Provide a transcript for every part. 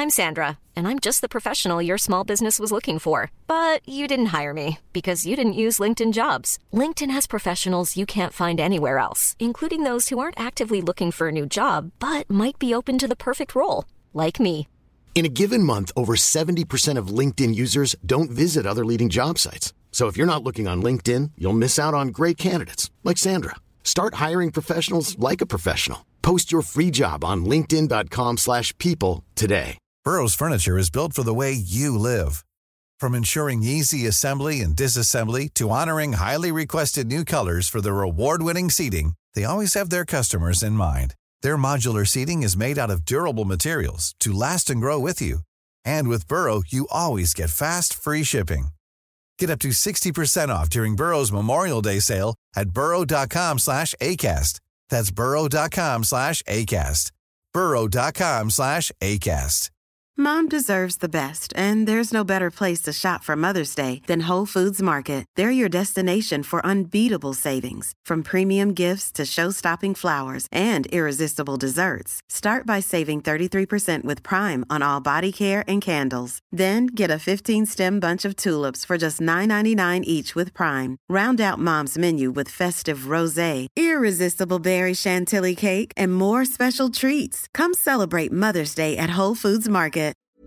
I'm Sandra, and I'm just the professional your small business was looking for. But you didn't hire me because you didn't use LinkedIn Jobs. LinkedIn has professionals you can't find anywhere else, including those who aren't actively looking for a new job, but might be open to the perfect role, like me. In a given month, over 70% of LinkedIn users don't visit other leading job sites. So if you're not looking on LinkedIn, you'll miss out on great candidates like Sandra. Start hiring professionals like a professional. Post your free job on linkedin.com/people today. Burrow's furniture is built for the way you live. From ensuring easy assembly and disassembly to honoring highly requested new colors for their award-winning seating, they always have their customers in mind. Their modular seating is made out of durable materials to last and grow with you. And with Burrow, you always get fast, free shipping. Get up to 60% off during Burrow's Memorial Day sale at burrow.com/ACAST. That's burrow.com/ACAST. burrow.com/ACAST. Mom deserves the best, and there's no better place to shop for Mother's Day than Whole Foods Market. They're your destination for unbeatable savings, from premium gifts to show-stopping flowers and irresistible desserts. Start by saving 33% with Prime on all body care and candles. Then get a 15-stem bunch of tulips for just $9.99 each with Prime. Round out Mom's menu with festive rosé, irresistible berry chantilly cake, and more special treats. Come celebrate Mother's Day at Whole Foods Market.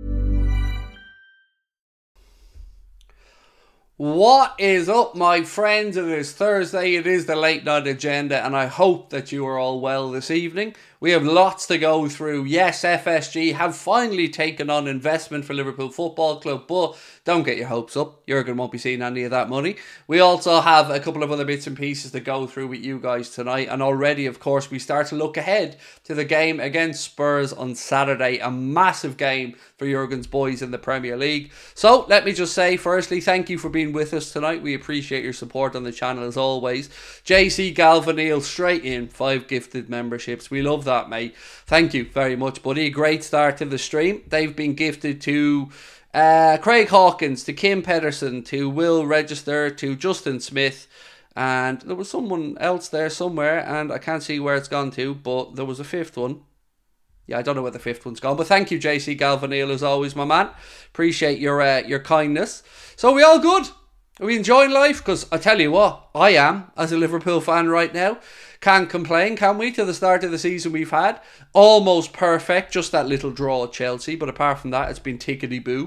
What is up, my friends? It is Thursday, it is the Late Night Agenda, and I hope that you are all well this evening. We have lots to go through. Yes, FSG have finally taken on investment for Liverpool Football Club, but don't get your hopes up. Jurgen won't be seeing any of that money. We also have a couple of other bits and pieces to go through with you guys tonight, and already, of course, we start to look ahead to the game against Spurs on Saturday, a massive game for Jurgen's boys in the Premier League. So, let me just say, firstly, thank you for being with us tonight. We appreciate your support on the channel as always. JC Galvanil straight in, 5 gifted memberships. We love that, mate. Thank you very much, buddy. Great start to the stream. They've been gifted to Craig Hawkins, to Kim Pedersen, to Will Register, to Justin Smith, and there was someone else there somewhere, and I can't see where it's gone to, but there was a fifth one. Yeah, I don't know where the fifth one's gone, but thank you, JC Galvanil, as always, my man. Appreciate your kindness. So, are we all good? Are we enjoying life? Because I tell you what, I am, as a Liverpool fan right now. Can't complain, can we? To the start of the season we've had. Almost perfect, just that little draw at Chelsea, but apart from that, it's been tickety-boo.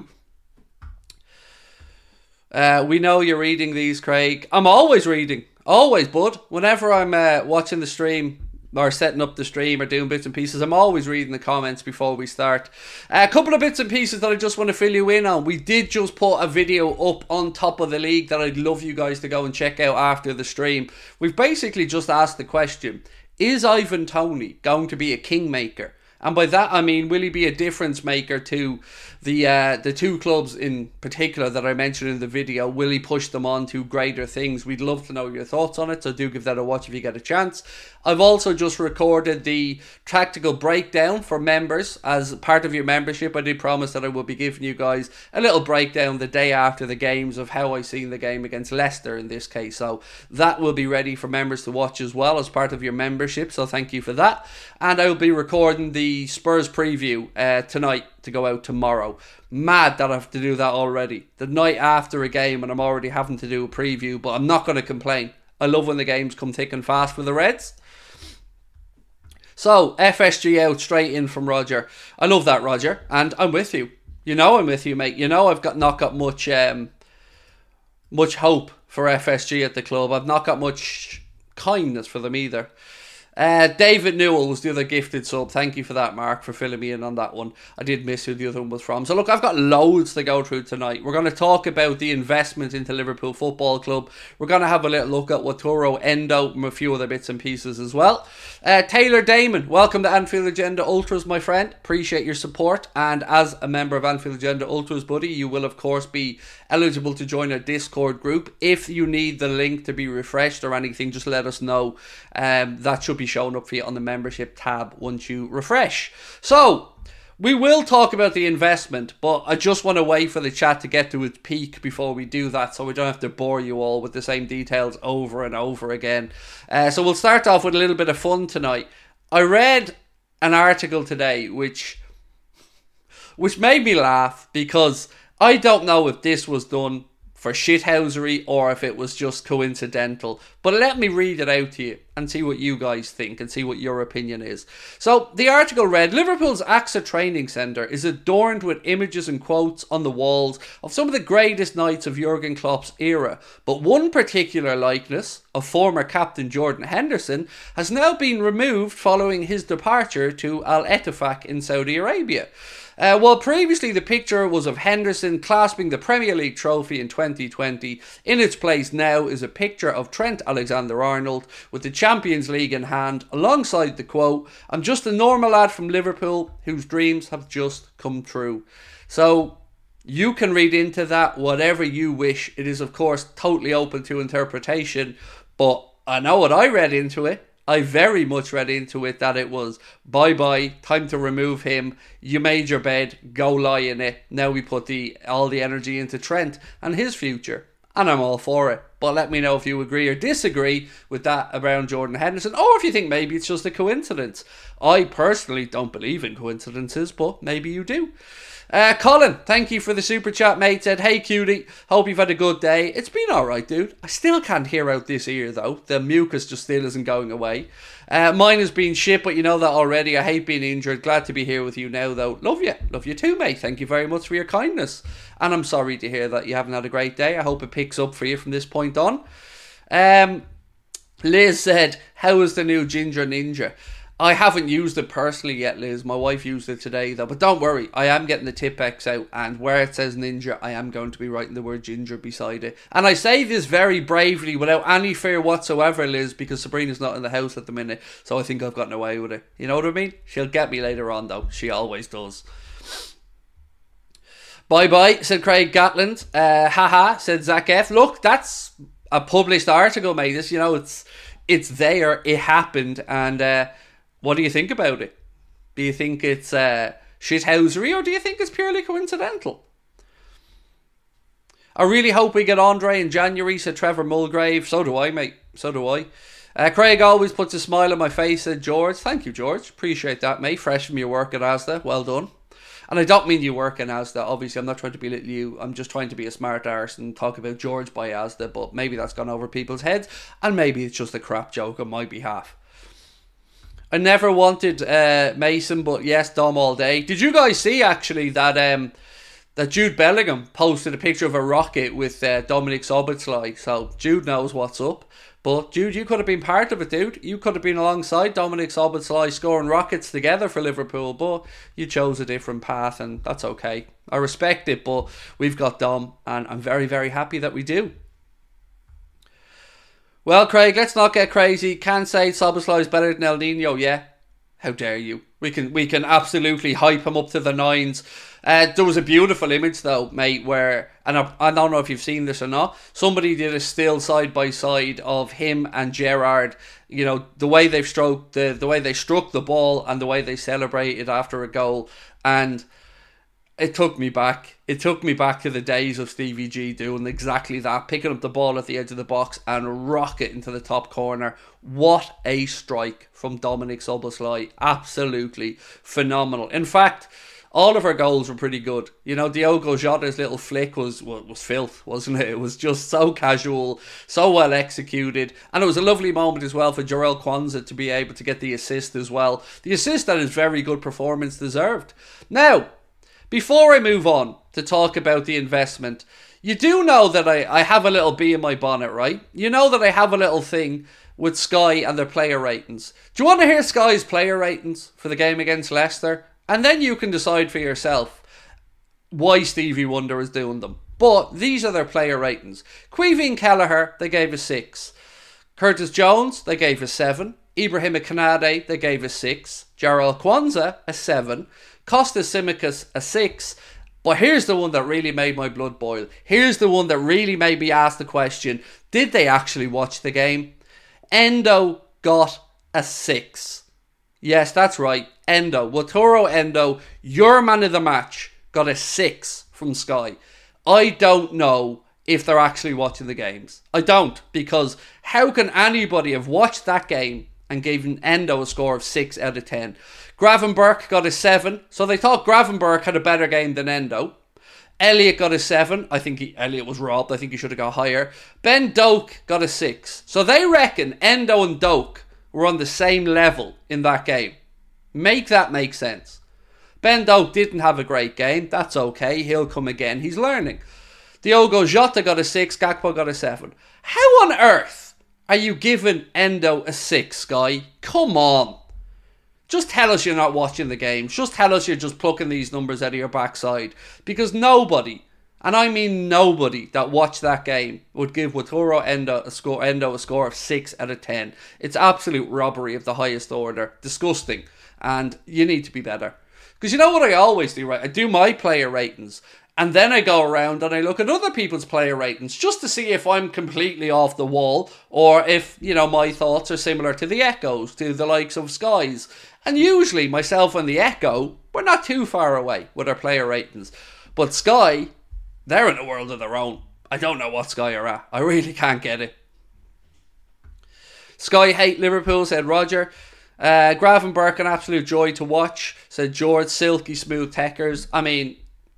We know you're reading these, Craig. I'm always reading. Always, bud. Whenever I'm watching the stream, or setting up the stream or doing bits and pieces, I'm always reading the comments before we start. A couple of bits and pieces that I just want to fill you in on. We did just put a video up on Top of the League that I'd love you guys to go and check out after the stream. We've basically just asked the question, is Ivan Toney going to be a kingmaker? And by that I mean, will he be a difference maker to the two clubs in particular that I mentioned in the video? Will he push them on to greater things? We'd love to know your thoughts on it, so do give that a watch if you get a chance. I've also just recorded the tactical breakdown for members. As part of your membership, I did promise that I would be giving you guys a little breakdown the day after the games of how I seen the game against Leicester in this case. So that will be ready for members to watch as well as part of your membership, so thank you for that. And I will be recording the Spurs preview tonight to go out tomorrow. Mad that I have to do that already. The night after a game and I'm already having to do a preview, but I'm not going to complain. I love when the games come thick and fast for the Reds. So, FSG out straight in from Roger. I love that, Roger, and I'm with you. You know I'm with you, mate. You know I've not got much hope for FSG at the club. I've not got much kindness for them either. David Newell was the other gifted sub. Thank you for that, Mark, for filling me in on that one. I did miss who the other one was from. So look, I've got loads to go through tonight. We're going to talk about the investment into Liverpool Football Club. We're going to have a little look at Wataru Endo and a few other bits and pieces as well. Taylor Damon, welcome to Anfield Agenda Ultras, my friend. Appreciate your support. And as a member of Anfield Agenda Ultras, buddy, you will of course be eligible to join our Discord group. If you need the link to be refreshed or anything, just let us know. That should be showing up for you on the membership tab once you refresh. So we will talk about the investment, but I just want to wait for the chat to get to its peak before we do that, so we don't have to bore you all with the same details over and over again. So we'll start off with a little bit of fun tonight. I read an article today which which made me laugh because I don't know if this was done for shithousery or if it was just coincidental. But let me read it out to you and see what you guys think and see what your opinion is. So the article read, Liverpool's AXA training centre is adorned with images and quotes on the walls of some of the greatest nights of Jurgen Klopp's era. But one particular likeness of former captain Jordan Henderson has now been removed following his departure to Al Ettifaq in Saudi Arabia. While previously the picture was of Henderson clasping the Premier League trophy in 2020, in its place now is a picture of Trent Alexander-Arnold with the Champions League in hand, alongside the quote, "I'm just a normal lad from Liverpool whose dreams have just come true." So you can read into that whatever you wish. It is of course totally open to interpretation, but I know what I read into it. I very much read into it that it was bye-bye, time to remove him, you made your bed, go lie in it, now we put all the energy into Trent and his future. And I'm all for it. But let me know if you agree or disagree with that around Jordan Henderson, or if you think maybe it's just a coincidence. I personally don't believe in coincidences, but maybe you do. Colin, thank you for the super chat, mate. Said, hey cutie, hope you've had a good day. It's been alright, dude. I still can't hear out this ear though. The mucus just still isn't going away. Mine has been shit, but you know that already. I hate being injured. Glad to be here with you now though. Love you. Love you too, mate. Thank you very much for your kindness. And I'm sorry to hear that you haven't had a great day. I hope it picks up for you from this point on. Liz said, how is the new Ginger Ninja? I haven't used it personally yet, Liz. My wife used it today, though. But don't worry, I am getting the Tipp-Ex out. And where it says Ninja, I am going to be writing the word Ginger beside it. And I say this very bravely, without any fear whatsoever, Liz, because Sabrina's not in the house at the minute. So I think I've gotten away with it. You know what I mean? She'll get me later on, though. She always does. Bye-bye, said Craig Gatland. Haha, said Zach F. Look, that's a published article, mate. This, you know, it's there. It happened. And... what do you think about it? Do you think it's shithousery, or do you think it's purely coincidental? I really hope we get Andre in January, said Trevor Mulgrave. So do I, mate. So do I. Craig always puts a smile on my face, said George. Thank you, George. Appreciate that, mate. Fresh from your work at Asda. Well done. And I don't mean you work in Asda. Obviously, I'm not trying to belittle you. I'm just trying to be a smart arse and talk about George by Asda. But maybe that's gone over people's heads. And maybe it's just a crap joke on my behalf. I never wanted Mason, but yes, Dom all day. Did you guys see actually that Jude Bellingham posted a picture of a rocket with Dominic Szoboszlai? So Jude knows what's up. But Jude, you could have been part of it, dude. You could have been alongside Dominic Szoboszlai scoring rockets together for Liverpool, but you chose a different path, and that's okay. I respect it, but we've got Dom, and I'm very, very happy that we do. Well, Craig, let's not get crazy. Can't say Szoboszlai is better than El Nino, yeah? How dare you? We can absolutely hype him up to the nines. There was a beautiful image though, mate, where, and I don't know if you've seen this or not, somebody did a still side by side of him and Gerrard. You know, the way they've stroked the way they struck the ball and the way they celebrated after a goal, and it took me back. It took me back to the days of Stevie G doing exactly that, picking up the ball at the edge of the box and rocket into the top corner. What a strike from Dominic Szoboszlai. Absolutely phenomenal. In fact, all of our goals were pretty good. You know, Diogo Jota's little flick was filth, wasn't it? It was just so casual, so well executed. And it was a lovely moment as well for Jarell Quansah to be able to get the assist as well. The assist that is very good performance deserved. Now, before I move on to talk about the investment, you do know that I have a little bee in my bonnet, right? You know that I have a little thing with Sky and their player ratings. Do you want to hear Sky's player ratings for the game against Leicester? And then you can decide for yourself why Stevie Wonder is doing them. But these are their player ratings. Caoimhín Kelleher, they gave a 6. Curtis Jones, they gave a 7. Ibrahima Konate, they gave a 6. Jarell Quansah, a 7. Kostas Tsimikas, a 6. But here's the one that really made my blood boil. Here's the one that really made me ask the question, did they actually watch the game? Endo got a 6. Yes, that's right. Endo. Wataru Endo, your man of the match, got a 6 from Sky. I don't know if they're actually watching the games. I don't, because how can anybody have watched that game and given Endo a score of 6 out of 10? Gravenberch got a 7. So they thought Gravenberch had a better game than Endo. Elliott got a 7. I think Elliott was robbed. I think he should have got higher. Ben Doak got a 6. So they reckon Endo and Doak were on the same level in that game. Make that make sense. Ben Doak didn't have a great game. That's okay. He'll come again. He's learning. Diogo Jota got a 6. Gakpo got a 7. How on earth are you giving Endo a 6, Sky? Come on. Just tell us you're not watching the game. Just tell us you're just plucking these numbers out of your backside. Because nobody, and I mean nobody, that watched that game would give Wataru Endo a score of 6 out of 10. It's absolute robbery of the highest order. Disgusting. And you need to be better. Because you know what I always do, right? I do my player ratings. And then I go around and I look at other people's player ratings just to see if I'm completely off the wall or if, you know, my thoughts are similar to the Echoes, to the likes of Sky's. And usually myself and the Echo, we're not too far away with our player ratings. But Sky, they're in a world of their own. I don't know what Sky are at. I really can't get it. Sky hate Liverpool, said Roger. Gravenberch, an absolute joy to watch, said George. Silky smooth techers. I mean,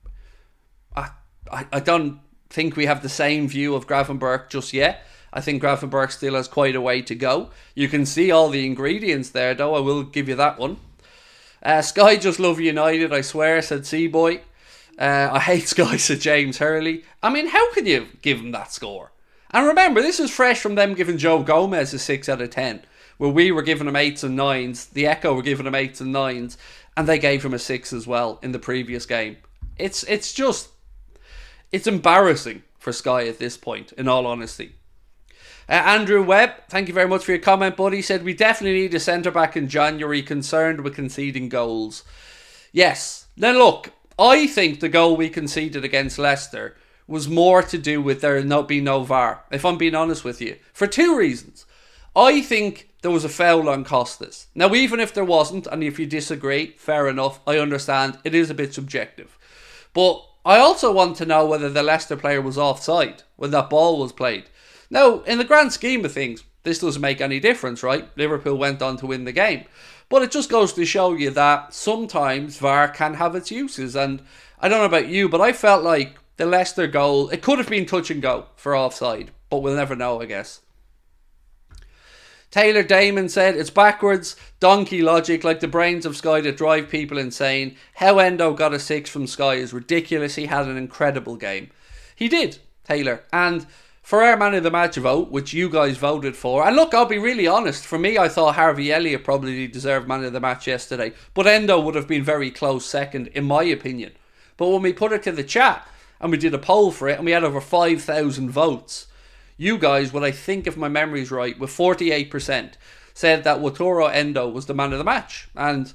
I don't think we have the same view of Gravenberch just yet. I think Gravenberch still has quite a way to go. You can see all the ingredients there, though. I will give you that one. Sky just love United, I swear, said Seaboy. I hate Sky, said James Hurley. I mean, how can you give him that score? And remember, this is fresh from them giving Joe Gomez a 6 out of 10. Where we were giving him 8s and 9s. The Echo were giving him 8s and 9s. And they gave him a 6 as well in the previous game. It's embarrassing for Sky at this point, in all honesty. Andrew Webb, thank you very much for your comment, buddy. Said, we definitely need a centre-back in January, concerned with conceding goals. Yes. Now look, I think the goal we conceded against Leicester was more to do with there not being no VAR, if I'm being honest with you. For 2 reasons. I think there was a foul on Costas. Now, even if there wasn't, and if you disagree, fair enough, I understand, it is a bit subjective. But I also want to know whether the Leicester player was offside when that ball was played. Now, in the grand scheme of things, this doesn't make any difference, right? Liverpool went on to win the game. But it just goes to show you that sometimes VAR can have its uses. And I don't know about you, but I felt like the Leicester goal, it could have been touch and go for offside. But we'll never know, I guess. Taylor Damon said, it's backwards, donkey logic, like the brains of Sky that drive people insane. How Endo got a 6 from Sky is ridiculous. He had an incredible game. He did, Taylor. And for our man of the match vote, which you guys voted for, and look, I'll be really honest, for me, I thought Harvey Elliott probably deserved man of the match yesterday. But Endo would have been very close second, in my opinion. But when we put it to the chat, and we did a poll for it, and we had over 5,000 votes, you guys, what I think if my memory's right, with 48%, said that Wataru Endo was the man of the match. And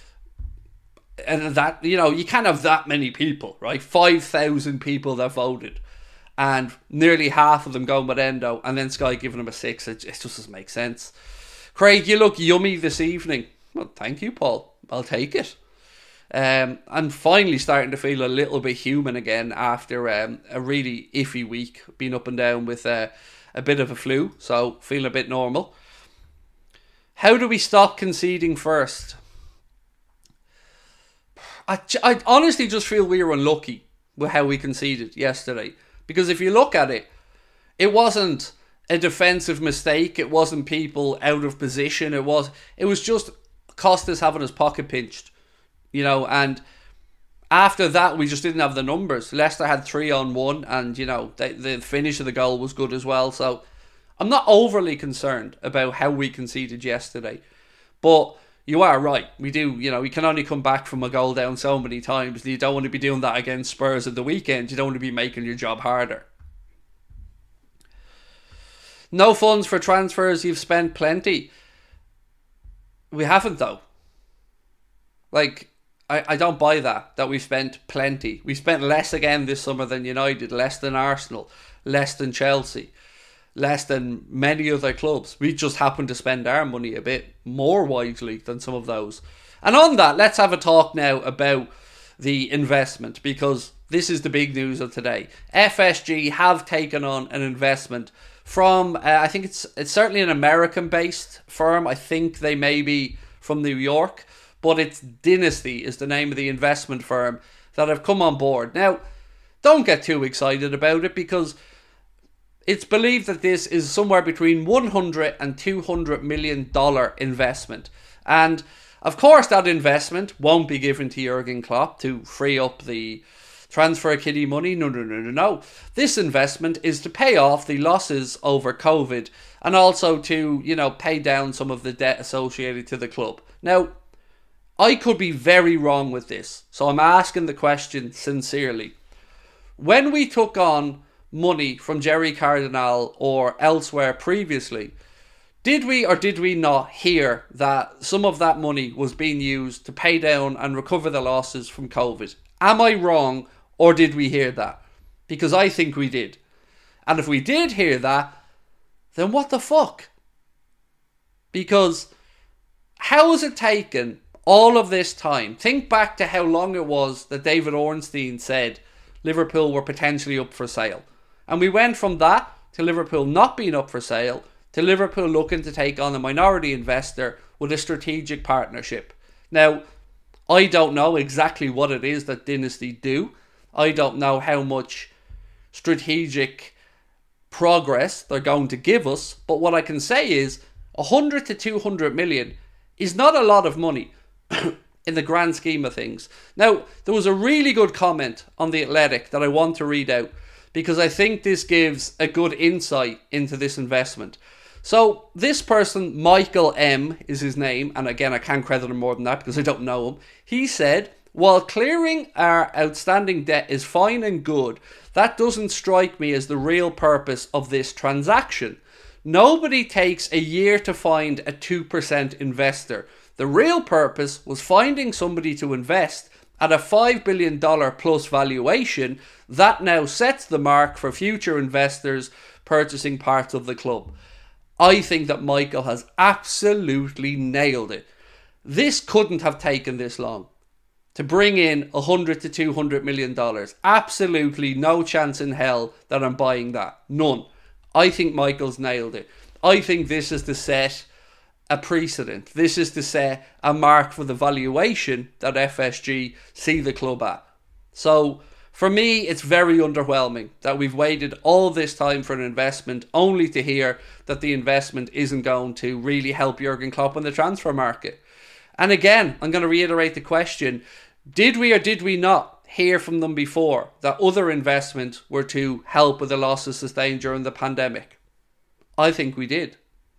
that, you know, you can't have that many people, right? 5,000 people that voted. And nearly half of them going with Endo. And then Sky giving him a 6. It just doesn't make sense. Craig, you look yummy this evening. Well, thank you, Paul. I'll take it. I'm finally starting to feel a little bit human again after a really iffy week. Been up and down with a bit of a flu, so feeling a bit normal. How do we stop conceding first? I honestly just feel we were unlucky with how we conceded yesterday. Because if you look at it, it wasn't a defensive mistake. It wasn't people out of position. It was just Costas having his pocket pinched. You know, and after that, we just didn't have the numbers. Leicester had 3-on-1, and, you know, the finish of the goal was good as well. So I'm not overly concerned about how we conceded yesterday. But you are right. We do, you know, you can only come back from a goal down so many times. You don't want to be doing that against Spurs at the weekend. You don't want to be making your job harder. No funds for transfers. You've spent plenty. We haven't, though. Like, I don't buy that we've spent plenty. We spent less again this summer than United, less than Arsenal, less than Chelsea, less than many other clubs. We just happen to spend our money a bit more wisely than some of those. And on that, let's have a talk now about the investment, because this is the big news of today. FSG have taken on an investment from, I think it's certainly an American-based firm. I think they may be from New York. but it's Dynasty is the name of the investment firm that have come on board. Now, don't get too excited about it, because it's believed that this is somewhere between $100 and $200 million investment. And of course that investment won't be given to Jurgen Klopp to free up the transfer kitty money. No. This investment is to pay off the losses over COVID, and also to, pay down some of the debt associated to the club. Now, I could be very wrong with this, so I'm asking the question sincerely. When we took on money from Jerry Cardinal or elsewhere previously, did we or did we not hear that some of that money was being used to pay down and recover the losses from COVID? Am I wrong, or did we hear that? Because I think we did. And if we did hear that, then what the fuck? Because how has it taken all of this time? Think back to how long it was that David Ornstein said Liverpool were potentially up for sale. And we went from that to Liverpool not being up for sale to Liverpool looking to take on a minority investor with a strategic partnership. Now, I don't know exactly what it is that Dynasty do. I don't know how much strategic progress they're going to give us. But what I can say is 100 to 200 million is not a lot of money in the grand scheme of things. Now, there was a really good comment on The Athletic that I want to read out, because I think this gives a good insight into this investment. So this person, Michael M, is his name, and again I can't credit him more than that because I don't know him. He said, while clearing our outstanding debt is fine and good, that doesn't strike me as the real purpose of this transaction. Nobody takes a year to find a 2% investor. The real purpose was finding somebody to invest at a $5 billion plus valuation that now sets the mark for future investors purchasing parts of the club. I think that Michael has absolutely nailed it. This couldn't have taken this long to bring in $100 to $200 million. Absolutely no chance in hell that I'm buying that. None. I think Michael's nailed it. I think this is to set a precedent. This is to set a mark for the valuation that FSG see the club at. So for me, it's very underwhelming that we've waited all this time for an investment only to hear that the investment isn't going to really help Jurgen Klopp in the transfer market. And again, I'm going to reiterate the question, did we or did we not hear from them before that other investments were to help with the losses sustained during the pandemic? I think we did.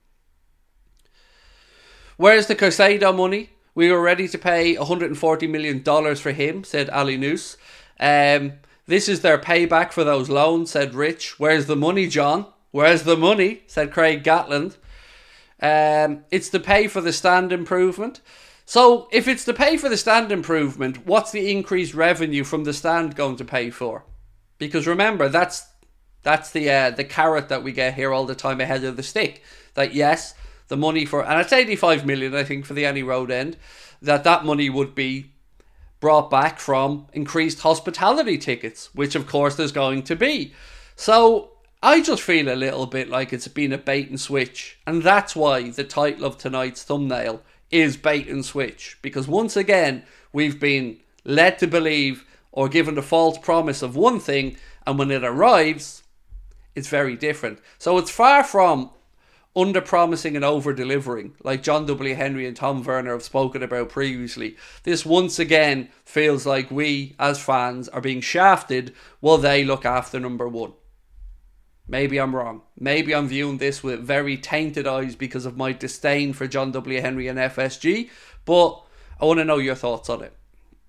Where's the Caicedo money? We were ready to pay $140 million for him, said Ali Noose. This is their payback for those loans, said Rich. Where's the money, John? Where's the money? Said Craig Gatland. It's to pay for the stand improvement. So if it's to pay for the stand improvement, what's the increased revenue from the stand going to pay for? Because remember, that's the carrot that we get here all the time ahead of the stick. That yes, the money for, and it's 85 million, I think, for the Annie Road end, that money would be brought back from increased hospitality tickets, which of course there's going to be. So I just feel a little bit like it's been a bait and switch, and that's why the title of tonight's thumbnail is bait and switch, because once again we've been led to believe or given the false promise of one thing, and when it arrives it's very different. So it's far from under-promising and over-delivering, like John W. Henry and Tom Werner have spoken about previously. This once again feels like we, as fans, are being shafted while they look after number one. Maybe I'm wrong. Maybe I'm viewing this with very tainted eyes because of my disdain for John W. Henry and FSG, but I want to know your thoughts on it.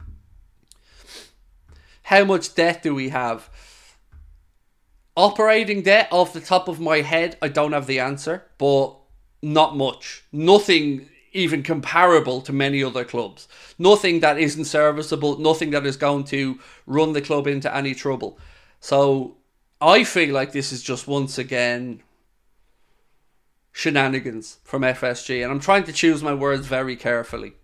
How much debt do we have? Operating debt, off the top of my head, I don't have the answer, but not much. Nothing even comparable to many other clubs. Nothing that isn't serviceable, nothing that is going to run the club into any trouble. So I feel like this is just once again shenanigans from FSG, and I'm trying to choose my words very carefully.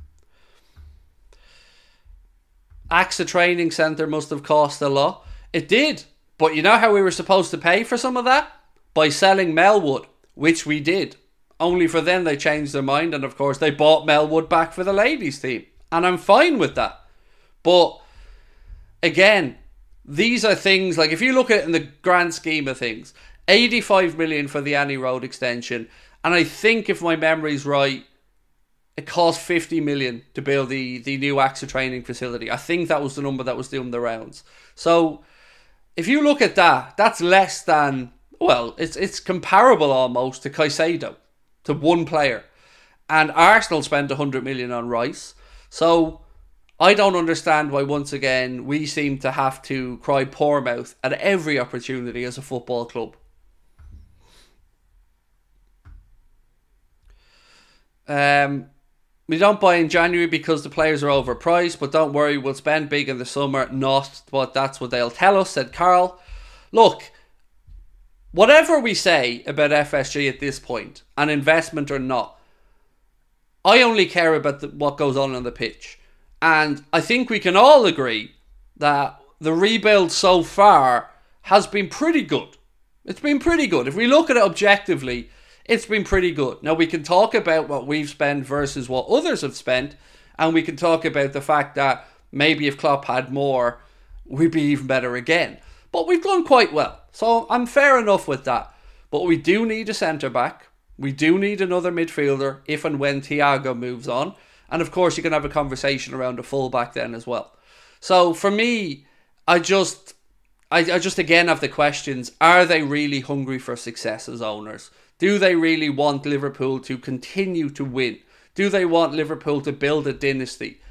AXA Training Centre must have cost a lot. It did. But you know how we were supposed to pay for some of that? By selling Melwood, which we did. only for then they changed their mind, and of course they bought Mel Wood back for the ladies team, and I'm fine with that. But again, these are things like, if you look at it in the grand scheme of things, 85 million for the Annie Road extension, and I think if my memory's right, it cost 50 million to build the new AXA training facility. I think that was the number that was doing the rounds. So if you look at that, that's less than, well, it's comparable almost to Caicedo, to one player. And Arsenal spent 100 million on Rice. So I don't understand why, once again, we seem to have to cry poor mouth at every opportunity as a football club. We don't buy in January because the players are overpriced, but don't worry, we'll spend big in the summer. Not, but that's what they'll tell us, said Carl. Look, whatever we say about FSG at this point, an investment or not, I only care about what goes on the pitch. And I think we can all agree that the rebuild so far has been pretty good. It's been pretty good. If we look at it objectively, it's been pretty good. Now, we can talk about what we've spent versus what others have spent, and we can talk about the fact that maybe if Klopp had more, we'd be even better again. But we've done quite well, so I'm fair enough with that. But we do need a centre-back. We do need another midfielder if and when Thiago moves on. And of course, you can have a conversation around a full-back then as well. So for me, I just again have the questions. Are they really hungry for success as owners? Do they really want Liverpool to continue to win? Do they want Liverpool to build a dynasty?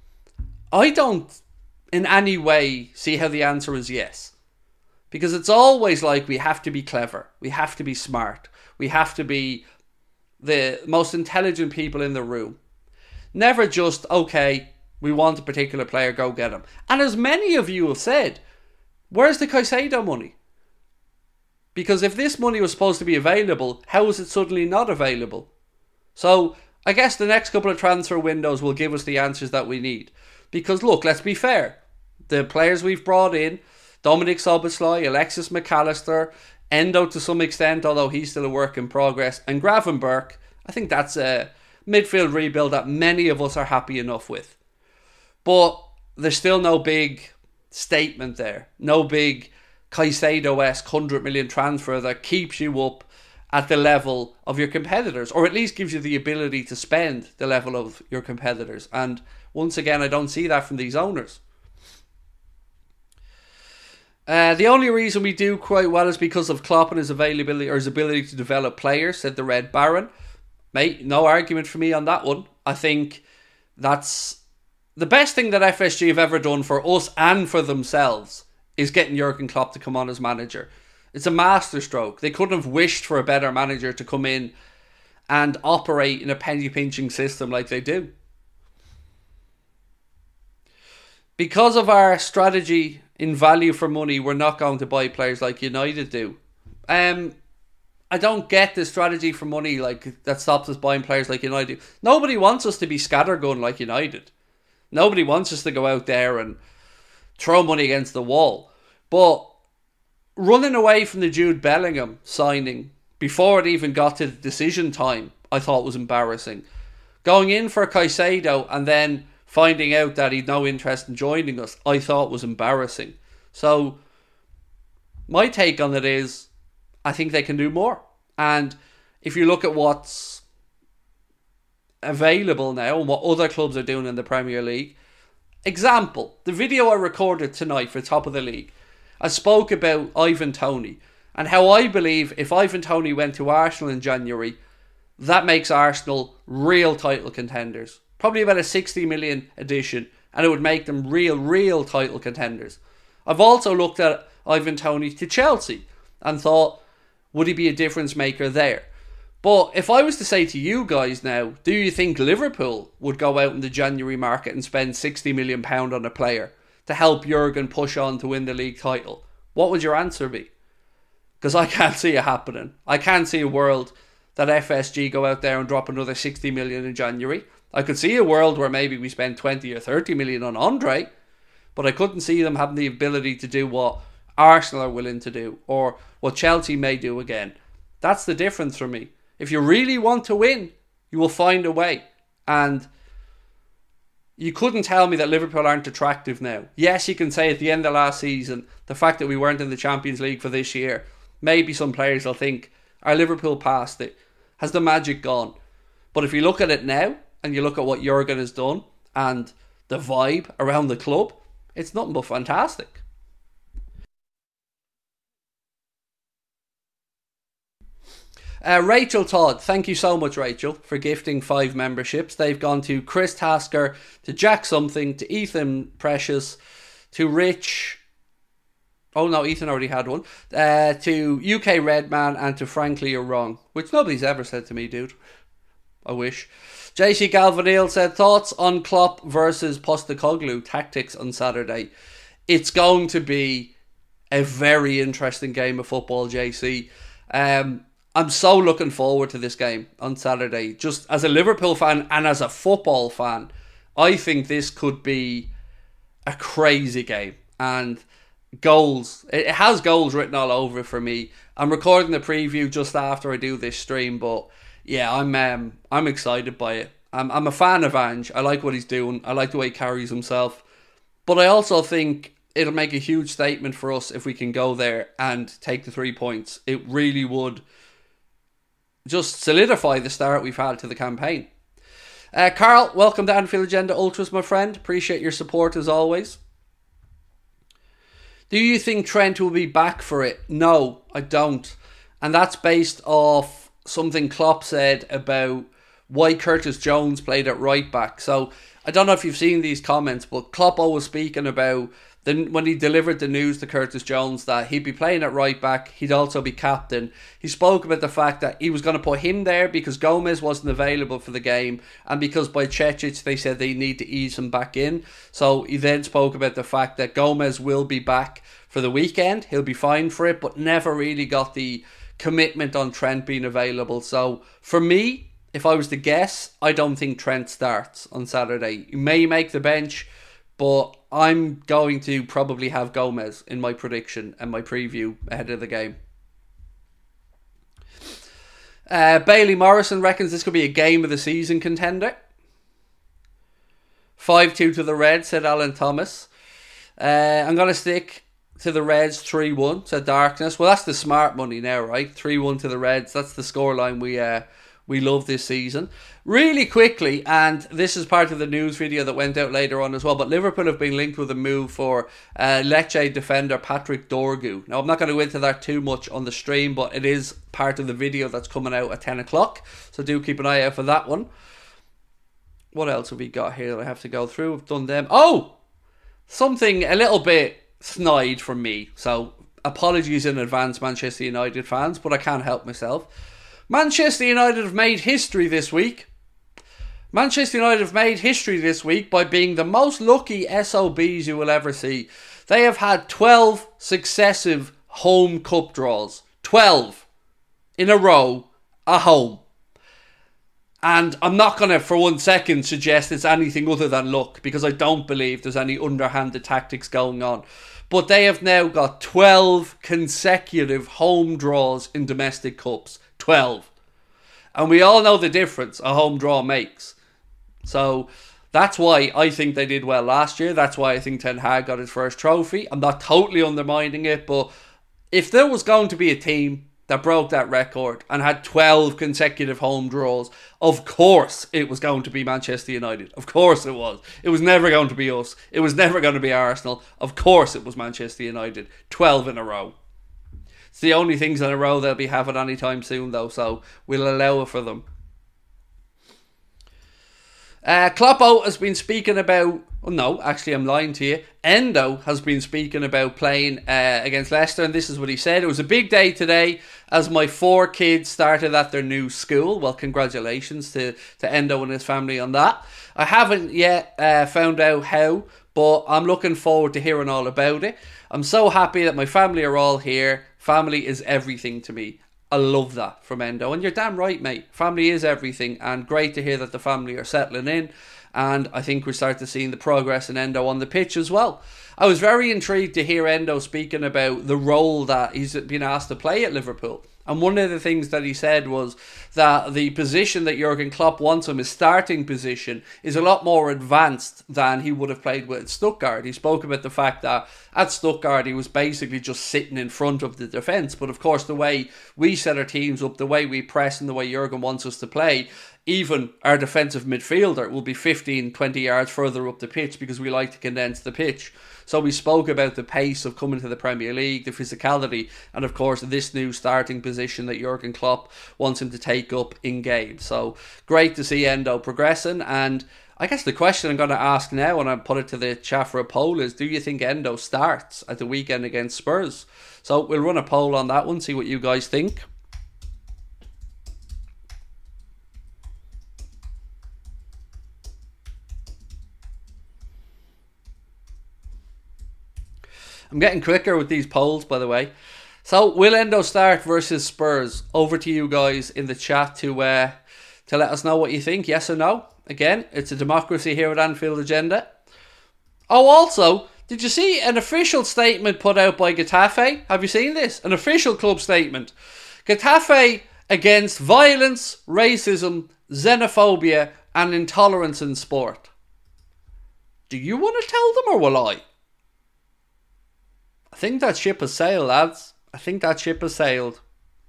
I don't in any way see how the answer is yes. Because it's always like we have to be clever. We have to be smart. We have to be the most intelligent people in the room. Never just, okay, we want a particular player, go get him. And as many of you have said, where's the Caicedo money? Because if this money was supposed to be available, how is it suddenly not available? So I guess the next couple of transfer windows will give us the answers that we need. Because look, let's be fair. The players we've brought in, Dominic Szoboszlai, Alexis McAllister, Endo to some extent, although he's still a work in progress, and Gravenberch, I think that's a midfield rebuild that many of us are happy enough with. But there's still no big statement there. No big Caicedo-esque 100 million transfer that keeps you up at the level of your competitors, or at least gives you the ability to spend the level of your competitors. And once again, I don't see that from these owners. The only reason we do quite well is because of Klopp and his availability or his ability to develop players, said the Red Baron. Mate, no argument for me on that one. I think that's the best thing that FSG have ever done for us and for themselves is getting Jurgen Klopp to come on as manager. It's a masterstroke. They couldn't have wished for a better manager to come in and operate in a penny-pinching system like they do. Because of our strategy in value for money, we're not going to buy players like United do. I don't get the strategy for money like that stops us buying players like United. Nobody wants us to be scattergun like United. Nobody wants us to go out there and throw money against the wall. But running away from the Jude Bellingham signing before it even got to the decision time, I thought was embarrassing. Going in for Caicedo and then finding out that he'd no interest in joining us, I thought was embarrassing. So my take on it is, I think they can do more. And if you look at what's available now and what other clubs are doing in the Premier League, example, the video I recorded tonight for Top of the League, I spoke about Ivan Toney and how I believe if Ivan Toney went to Arsenal in January, that makes Arsenal real title contenders. Probably about a 60 million addition, and it would make them real title contenders. I've also looked at Ivan Toney to Chelsea and thought, would he be a difference maker there? But if I was to say to you guys now, do you think Liverpool would go out in the January market and spend £60 million on a player to help Jurgen push on to win the league title? What would your answer be? Because I can't see it happening. I can't see a world that FSG go out there and drop another 60 million in January. I could see a world where maybe we spend 20 or 30 million on Andre, but I couldn't see them having the ability to do what Arsenal are willing to do or what Chelsea may do again. That's the difference for me. If you really want to win, you will find a way. And you couldn't tell me that Liverpool aren't attractive now. Yes, you can say at the end of last season, the fact that we weren't in the Champions League for this year, maybe some players will think, are Liverpool past it? Has the magic gone? But if you look at it now, and you look at what Jurgen has done, and the vibe around the club, it's nothing but fantastic. Rachel Todd, thank you so much, Rachel, for gifting 5 memberships. They've gone to Chris Tasker, to Jack Something, to Ethan Precious, to Rich. Oh no, Ethan already had one. To UK Redman, and to Frankly You're Wrong, which nobody's ever said to me, dude. I wish. JC Galvanil said, thoughts on Klopp versus Postecoglou tactics on Saturday. It's going to be a very interesting game of football, JC. I'm so looking forward to this game on Saturday. Just as a Liverpool fan and as a football fan, I think this could be a crazy game. And goals, it has goals written all over it for me. I'm recording the preview just after I do this stream, but yeah, I'm excited by it. I'm a fan of Ange. I like what he's doing. I like the way he carries himself. But I also think it'll make a huge statement for us if we can go there and take the 3 points. It really would just solidify the start we've had to the campaign. Carl, welcome to Anfield Agenda Ultras, my friend. Appreciate your support as always. Do you think Trent will be back for it? No, I don't. And that's based off something Klopp said about why Curtis Jones played at right back. So I don't know if you've seen these comments, but Klopp always speaking about when he delivered the news to Curtis Jones that he'd be playing at right back, he'd also be captain. He spoke about the fact that he was going to put him there because Gomez wasn't available for the game, and because by Cecic they said they need to ease him back in. So he then spoke about the fact that Gomez will be back for the weekend. He'll be fine for it, but never really got the commitment on Trent being available. So for me, if I was to guess, I don't think Trent starts on Saturday. He may make the bench, but I'm going to probably have Gomez in my prediction and my preview ahead of the game. Bailey Morrison reckons this could be a game of the season contender. 5-2 to the Reds, said Alan Thomas. I'm going to stick to the Reds 3-1, said Darkness. Well, that's the smart money now, right? 3-1 to the Reds. That's the scoreline we love this season. Really quickly, and this is part of the news video that went out later on as well, but Liverpool have been linked with a move for Lecce defender Patrick Dorgu. Now, I'm not going to go into that too much on the stream, but it is part of the video that's coming out at 10 o'clock, so do keep an eye out for that one. What else have we got here that I have to go through? I've done them. Oh! Something a little bit snide from me, so apologies in advance, Manchester United fans, but I can't help myself. Manchester United have made history this week. Manchester United have made history this week by being the most lucky SOBs you will ever see. They have had 12 successive home cup draws. 12 in a row at home. And I'm not going to for 1 second suggest it's anything other than luck, because I don't believe there's any underhanded tactics going on. But they have now got 12 consecutive home draws in domestic cups. 12. And we all know the difference a home draw makes. So that's why I think they did well last year. That's why I think Ten Hag got his first trophy. I'm not totally undermining it, but if there was going to be a team that broke that record and had 12 consecutive home draws, of course it was going to be Manchester United. Of course it was. It was never going to be us. It was never going to be Arsenal. Of course it was Manchester United. 12 in a row. It's the only things in a row they'll be having anytime soon, though, so we'll allow it for them. Kloppo has been speaking about... Oh, no, actually, I'm lying to you. Endo has been speaking about playing against Leicester, and this is what he said. It was a big day today as my 4 kids started at their new school. Well, congratulations to Endo and his family on that. I haven't yet found out how, but I'm looking forward to hearing all about it. I'm so happy that my family are all here. Family is everything to me. I love that from Endo. And you're damn right, mate. Family is everything. And great to hear that the family are settling in. And I think we're starting to see the progress in Endo on the pitch as well. I was very intrigued to hear Endo speaking about the role that he's been asked to play at Liverpool. And one of the things that he said was that the position that Jurgen Klopp wants him, his starting position, is a lot more advanced than he would have played with Stuttgart. He spoke about the fact that at Stuttgart he was basically just sitting in front of the defence. But of course, the way we set our teams up, the way we press and the way Jurgen wants us to play, even our defensive midfielder will be 15, 20 yards further up the pitch because we like to condense the pitch. So we spoke about the pace of coming to the Premier League, the physicality, and of course this new starting position that Jurgen Klopp wants him to take up in game. So great to see Endo progressing. And I guess the question I'm going to ask now, and I put it to the chat for a poll, is do you think Endo starts at the weekend against Spurs? So we'll run a poll on that one, see what you guys think. I'm getting quicker with these polls, by the way. So, will Endo start versus Spurs? Over to you guys in the chat to let us know what you think, yes or no. Again, it's a democracy here at Anfield Agenda. Oh, also, did you see an official statement put out by Getafe? Have you seen this? An official club statement. Getafe against violence, racism, xenophobia and intolerance in sport. Do you want to tell them or will I? I think that ship has sailed, lads. I think that ship has sailed.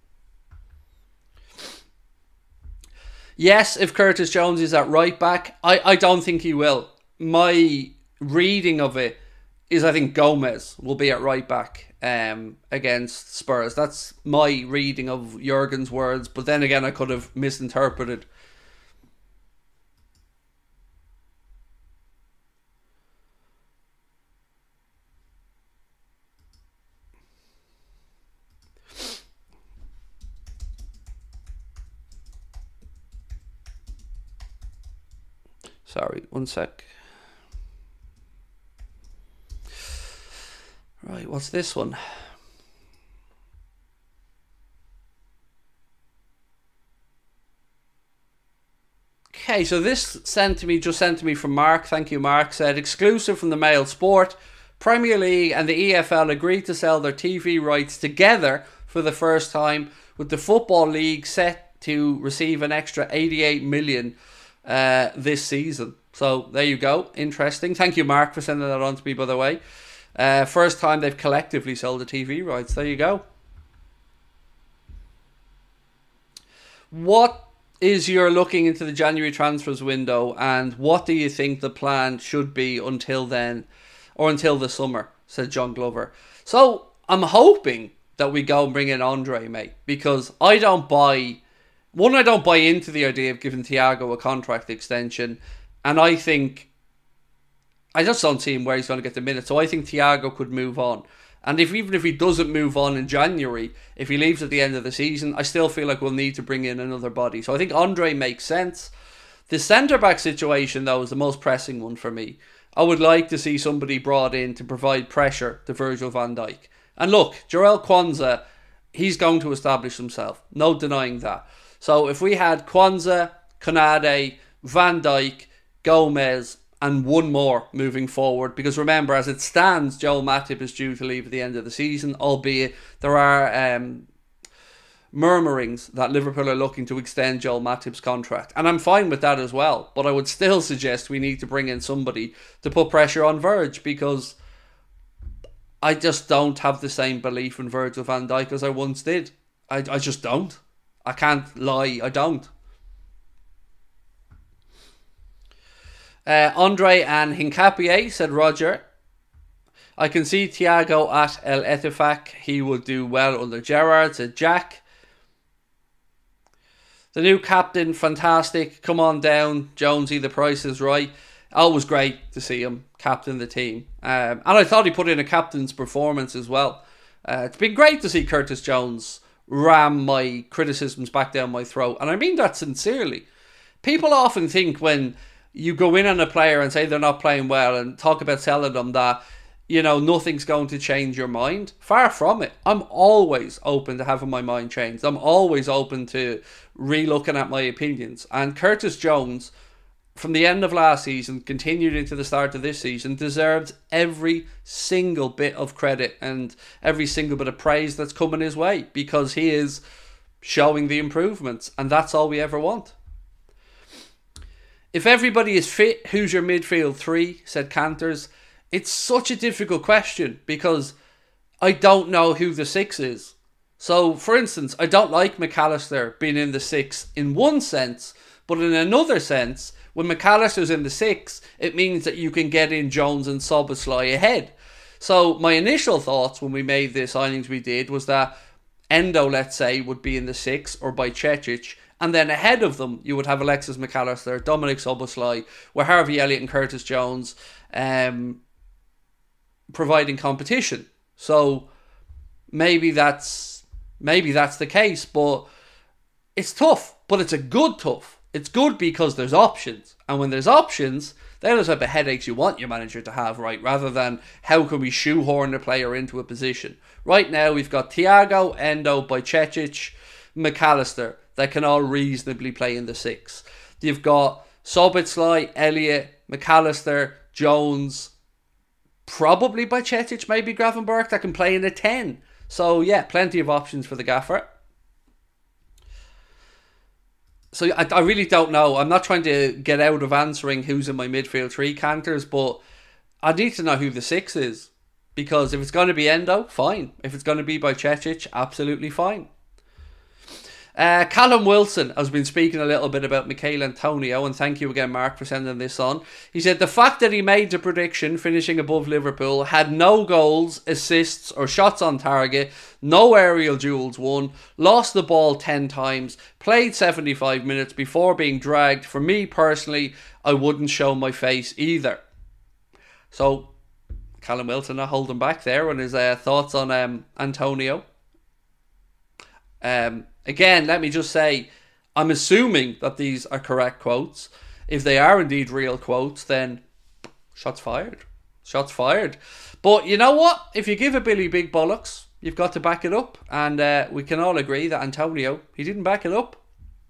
Yes, if Curtis Jones is at right back, I don't think he will. My reading of it is I think Gomez will be at right back against Spurs. That's my reading of Jurgen's words. But then again, I could have misinterpreted. Sorry, one sec. Right, what's this one? Okay, so this just sent to me from Mark. Thank you, Mark. Said, exclusive from the Mail Sport, Premier League and the EFL agreed to sell their TV rights together for the first time, with the Football League set to receive an extra 88 million this season. So there you go. Interesting. Thank you, Mark, for sending that on to me, by the way. First time they've collectively sold the TV rights. There you go. What is your looking into the January transfers window, and what do you think the plan should be until then, or until the summer, said John Glover. So I'm hoping that we go and bring in Andre, mate, because I don't buy into the idea of giving Thiago a contract extension, and I just don't see him where he's going to get the minutes. So I think Thiago could move on. And even if he doesn't move on in January, if he leaves at the end of the season, I still feel like we'll need to bring in another body. So I think Andre makes sense. The centre-back situation, though, is the most pressing one for me. I would like to see somebody brought in to provide pressure to Virgil van Dijk. And look, Jarell Quansah, he's going to establish himself. No denying that. So if we had Quansah, Konate, Van Dijk, Gomez, and one more moving forward, because remember, as it stands, Joel Matip is due to leave at the end of the season, albeit there are murmurings that Liverpool are looking to extend Joel Matip's contract, and I'm fine with that as well, but I would still suggest we need to bring in somebody to put pressure on Virg, because I just don't have the same belief in Virgil van Dijk as I once did. I just don't. I can't lie, I don't. Andre and Hincapié, said Roger. I can see Thiago at El Ettifaq. He will do well under Gerrard, said Jack. The new captain, fantastic. Come on down, Jonesy, the price is right. Always great to see him captain the team. And I thought he put in a captain's performance as well. It's been great to see Curtis Jones ram my criticisms back down my throat. And I mean that sincerely. People often think when you go in on a player and say they're not playing well and talk about selling them that, you know, nothing's going to change your mind. Far from it. I'm always open to having my mind changed. I'm always open to re-looking at my opinions. And Curtis Jones, from the end of last season, continued into the start of this season, deserves every single bit of credit and every single bit of praise that's coming his way, because he is showing the improvements, and that's all we ever want. If everybody is fit, who's your midfield three, said Canters. It's such a difficult question because I don't know who the six is. So, for instance, I don't like McAllister being in the six in one sense, but in another sense, when McAllister's in the six, it means that you can get in Jones and Szoboszlai ahead. So, my initial thoughts when we made the signings we did was that Endo, let's say, would be in the six, or Bajcetic, and then ahead of them, you would have Alexis McAllister, Dominic Szoboszlai, with Harvey Elliott and Curtis Jones providing competition. So maybe that's the case, but it's tough. But it's a good tough. It's good because there's options, and when there's options, they're the type of headaches you want your manager to have, right? Rather than how can we shoehorn the player into a position. Right now, we've got Thiago, Endo, Bajcetic, McAllister that can all reasonably play in the six. You've got Szoboszlai, Elliott, McAllister, Jones, probably Bajcetic, maybe Gravenberch that can play in the 10. So yeah, plenty of options for the gaffer. So I really don't know. I'm not trying to get out of answering who's in my midfield three, Canters, but I need to know who the six is. Because if it's going to be Endo, fine. If it's going to be Bajcetic, absolutely fine. Callum Wilson has been speaking a little bit about Michail Antonio, and thank you again, Mark, for sending this on. He said the fact that he made the prediction finishing above Liverpool, had no goals, assists or shots on target, no aerial duels won, lost the ball 10 times, played 75 minutes before being dragged. For me personally, I wouldn't show my face either. So Callum Wilson not holding back there on his thoughts on Antonio. Again, let me just say, I'm assuming that these are correct quotes. If they are indeed real quotes, then shots fired. Shots fired. But you know what? If you give a Billy big bollocks, you've got to back it up. And we can all agree that Antonio, he didn't back it up.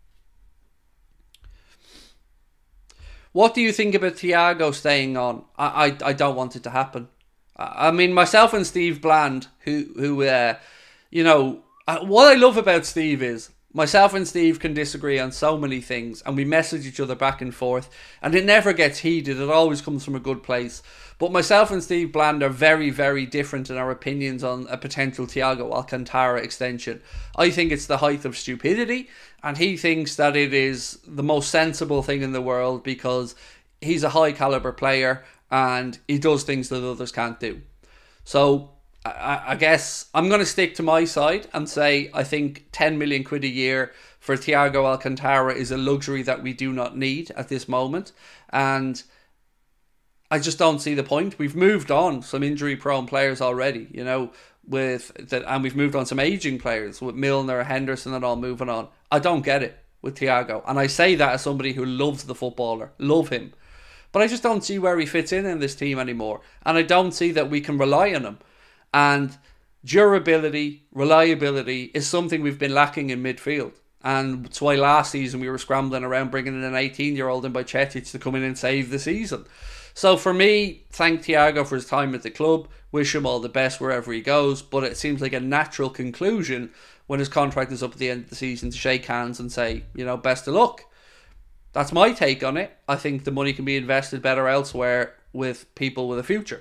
What do you think about Thiago staying on? I don't want it to happen. I mean, myself and Steve Bland, who you know, what I love about Steve is myself and Steve can disagree on so many things, and we message each other back and forth, and it never gets heated. It always comes from a good place. But myself and Steve Bland are very, very different in our opinions on a potential Thiago Alcantara extension. I think it's the height of stupidity, and he thinks that it is the most sensible thing in the world because he's a high caliber player and he does things that others can't do. So I guess I'm going to stick to my side and say I think 10 million quid a year for Thiago Alcantara is a luxury that we do not need at this moment. And I just don't see the point. We've moved on some injury-prone players already, you know, with that, and we've moved on some aging players with Milner, Henderson and all moving on. I don't get it with Thiago. And I say that as somebody who loves the footballer, love him. But I just don't see where he fits in this team anymore. And I don't see that we can rely on him. And durability, reliability is something we've been lacking in midfield. And that's why last season we were scrambling around bringing in an 18-year-old in Bajcetic to come in and save the season. So for me, thank Thiago for his time at the club. Wish him all the best wherever he goes. But it seems like a natural conclusion when his contract is up at the end of the season to shake hands and say, you know, best of luck. That's my take on it. I think the money can be invested better elsewhere with people with a future.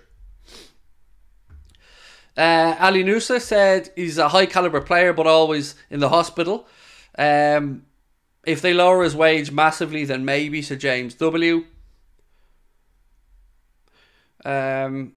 Ali Nusa said he's a high caliber player but always in the hospital. If they lower his wage massively, then maybe, said James W. I'm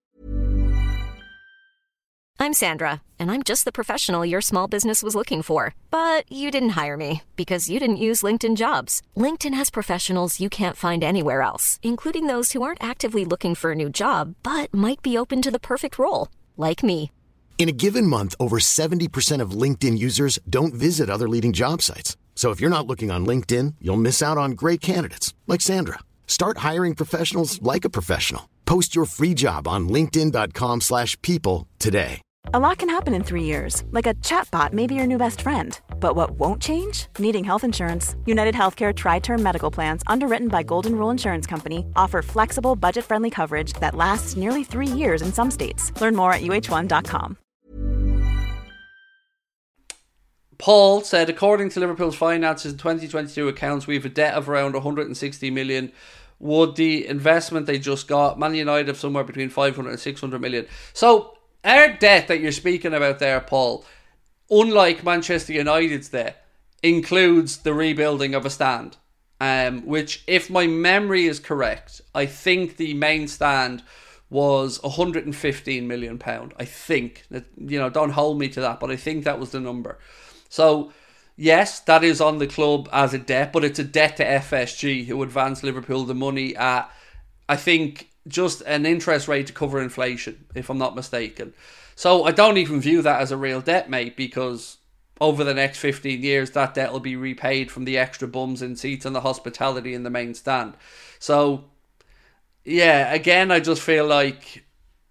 Sandra, and I'm just the professional your small business was looking for. But you didn't hire me because you didn't use LinkedIn Jobs. LinkedIn has professionals you can't find anywhere else, including those who aren't actively looking for a new job but might be open to the perfect role, like me. In a given month, over 70% of LinkedIn users don't visit other leading job sites. So if you're not looking on LinkedIn, you'll miss out on great candidates like Sandra. Start hiring professionals like a professional. Post your free job on linkedin.com/people today. A lot can happen in 3 years, like a chatbot may be your new best friend. But what won't change? Needing health insurance. United Healthcare Tri-Term Medical Plans, underwritten by Golden Rule Insurance Company, offer flexible, budget-friendly coverage that lasts nearly 3 years in some states. Learn more at uh1.com. Paul said, according to Liverpool's finances in 2022 accounts, we have a debt of around 160 million. Would the investment they just got, Man United have somewhere between 500 and 600 million. So our debt that you're speaking about there, Paul, unlike Manchester United's debt, includes the rebuilding of a stand. Which, if my memory is correct, I think the main stand was £115 million. I think. Don't hold me to that, but I think that was the number. So, yes, that is on the club as a debt, but it's a debt to FSG, who advanced Liverpool the money at, I think, just an interest rate to cover inflation, if I'm not mistaken. So I don't even view that as a real debt, mate, because over the next 15 years, that debt will be repaid from the extra bums in seats and the hospitality in the main stand. So, yeah, again, I just feel like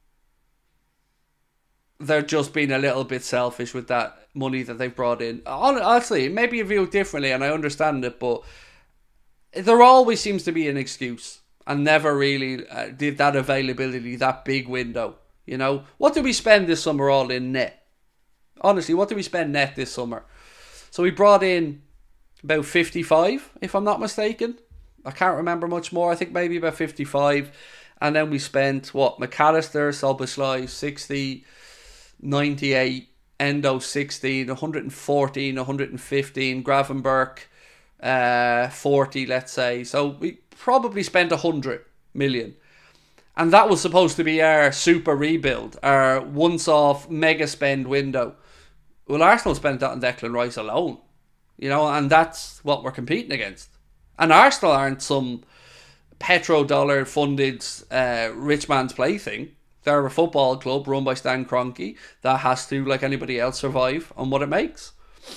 they're just being a little bit selfish with that money that they've brought in. Honestly, maybe you view it differently, and I understand it, but there always seems to be an excuse, and never really did that availability, that big window. What did we spend this summer all in net? Honestly, what did we spend net this summer? So we brought in about 55, if I'm not mistaken. I can't remember much more. I think maybe about 55. And then we spent, McAllister, Szoboszlai, 60, 98, Endo, 16, 114, 115, Gravenberch, 40, let's say. So we probably spent 100 million. And that was supposed to be our super rebuild, our once-off mega spend window. Well, Arsenal spent that on Declan Rice alone, and that's what we're competing against. And Arsenal aren't some petrodollar funded rich man's plaything. They're a football club run by Stan Kroenke that has to, like anybody else, survive on what it makes.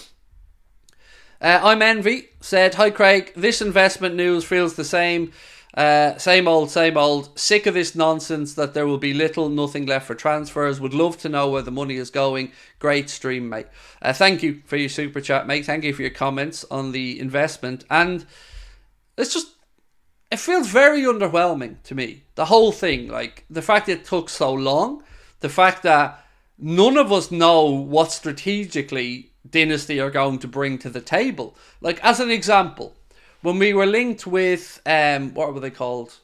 I'm Envy said, hi Craig, this investment news feels the same. Same old. Sick of this nonsense that there will be nothing left for transfers. Would love to know where the money is going. Great stream, mate. Thank you for your super chat, mate. Thank you for your comments on the investment. And it feels very underwhelming to me. The whole thing, like the fact it took so long, the fact that none of us know what strategically Dynasty are going to bring to the table. Like, as an example, when we were linked with, what were they called?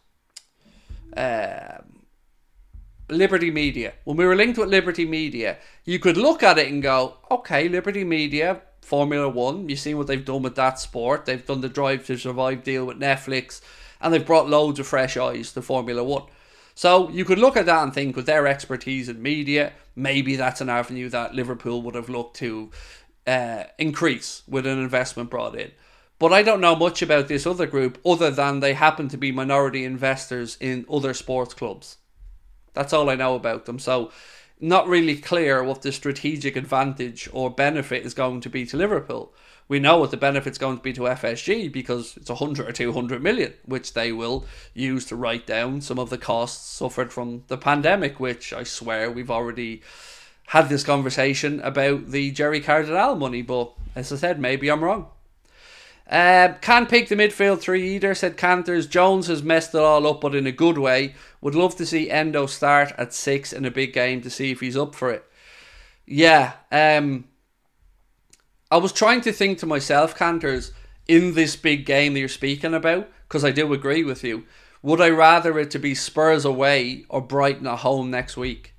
Liberty Media. When we were linked with Liberty Media, you could look at it and go, okay, Liberty Media, Formula One, you've seen what they've done with that sport. They've done the Drive to Survive deal with Netflix, and they've brought loads of fresh eyes to Formula One. So you could look at that and think, with their expertise in media, maybe that's an avenue that Liverpool would have looked to increase with an investment brought in. But I don't know much about this other group other than they happen to be minority investors in other sports clubs. That's all I know about them. So not really clear what the strategic advantage or benefit is going to be to Liverpool. We know what the benefit's going to be to FSG because it's 100 or 200 million, which they will use to write down some of the costs suffered from the pandemic, which I swear we've already had this conversation about the Jerry Cardinal money. But as I said, maybe I'm wrong. Can't pick the midfield three either, said Canters. Jones has messed it all up, but in a good way. Would love to see Endo start at 6 in a big game to see if he's up for it. Yeah, I was trying to think to myself, Canters, in this big game that you're speaking about, because I do agree with you, would I rather it to be Spurs away or Brighton at home next week?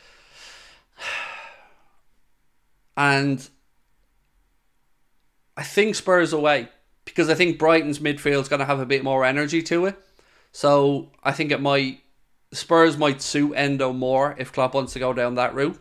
And I think Spurs away, because I think Brighton's midfield's going to have a bit more energy to it. So I think Spurs might suit Endo more if Klopp wants to go down that route.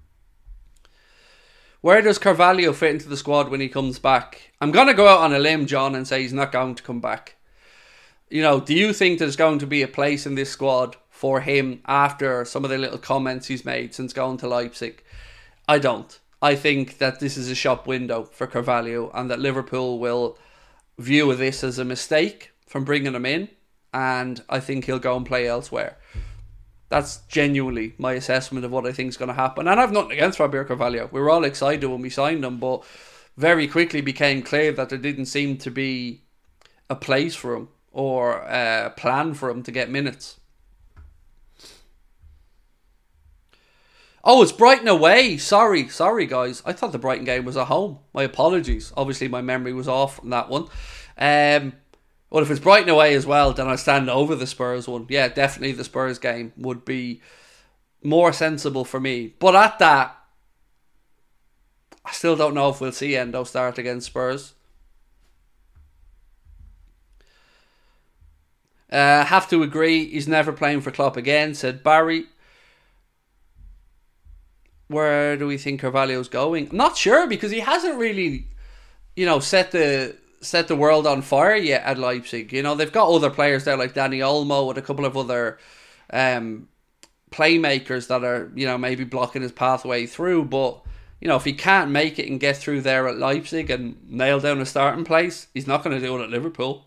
Where does Carvalho fit into the squad when he comes back? I'm going to go out on a limb, John, and say he's not going to come back. Do you think there's going to be a place in this squad for him after some of the little comments he's made since going to Leipzig? I don't. I think that this is a shop window for Carvalho and that Liverpool will view this as a mistake from bringing him in, and I think he'll go and play elsewhere. That's genuinely my assessment of what I think is going to happen. And I've nothing against Fabio Carvalho. We were all excited when we signed him, but very quickly became clear that there didn't seem to be a place for him or a plan for him to get minutes. Oh, it's Brighton away. Sorry, guys. I thought the Brighton game was at home. My apologies. Obviously, my memory was off on that one. Well, if it's Brighton away as well, then I stand over the Spurs one. Yeah, definitely the Spurs game would be more sensible for me. But at that, I still don't know if we'll see Endo start against Spurs. Have to agree, he's never playing for Klopp again, said Barry. Where do we think Carvalho's going? I'm not sure, because he hasn't really, set the world on fire yet at Leipzig. They've got other players there like Dani Olmo and a couple of other playmakers that are, maybe blocking his pathway through. But, if he can't make it and get through there at Leipzig and nail down a starting place, he's not going to do it at Liverpool.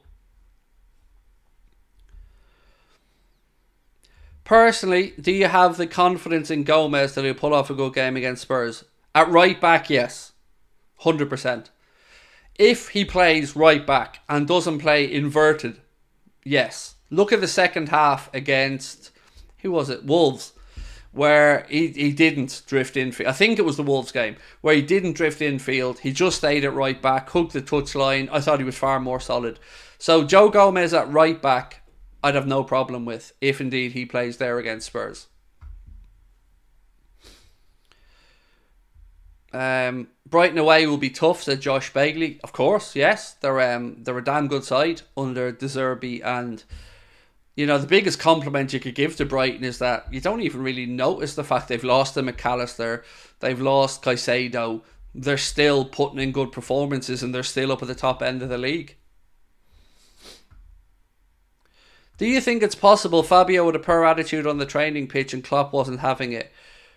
Personally, do you have the confidence in Gomez that he'll pull off a good game against Spurs? At right back, yes. 100%. If he plays right back and doesn't play inverted, yes. Look at the second half against, who was it? Wolves, where he didn't drift infield. I think it was the Wolves game, where he didn't drift infield. He just stayed at right back, hooked the touchline. I thought he was far more solid. So Joe Gomez at right back, I'd have no problem with, if indeed he plays there against Spurs. Brighton away will be tough, said Josh Bagley. Of course, yes. They're a damn good side under De Zerbi, and the biggest compliment you could give to Brighton is that you don't even really notice the fact they've lost to McAllister, they've lost Caicedo, they're still putting in good performances and they're still up at the top end of the league. Do you think it's possible Fabio had a poor attitude on the training pitch and Klopp wasn't having it?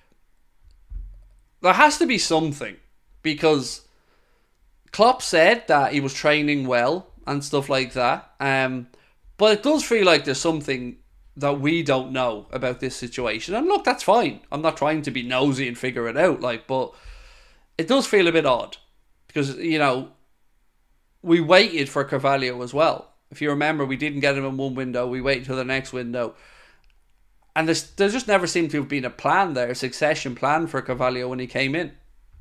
There has to be something, because Klopp said that he was training well and stuff like that. But it does feel like there's something that we don't know about this situation. And look, that's fine. I'm not trying to be nosy and figure it out, but it does feel a bit odd, because, we waited for Carvalho as well. If you remember, we didn't get him in one window. We waited till the next window. And there just never seemed to have been a plan there, a succession plan for Carvalho when he came in.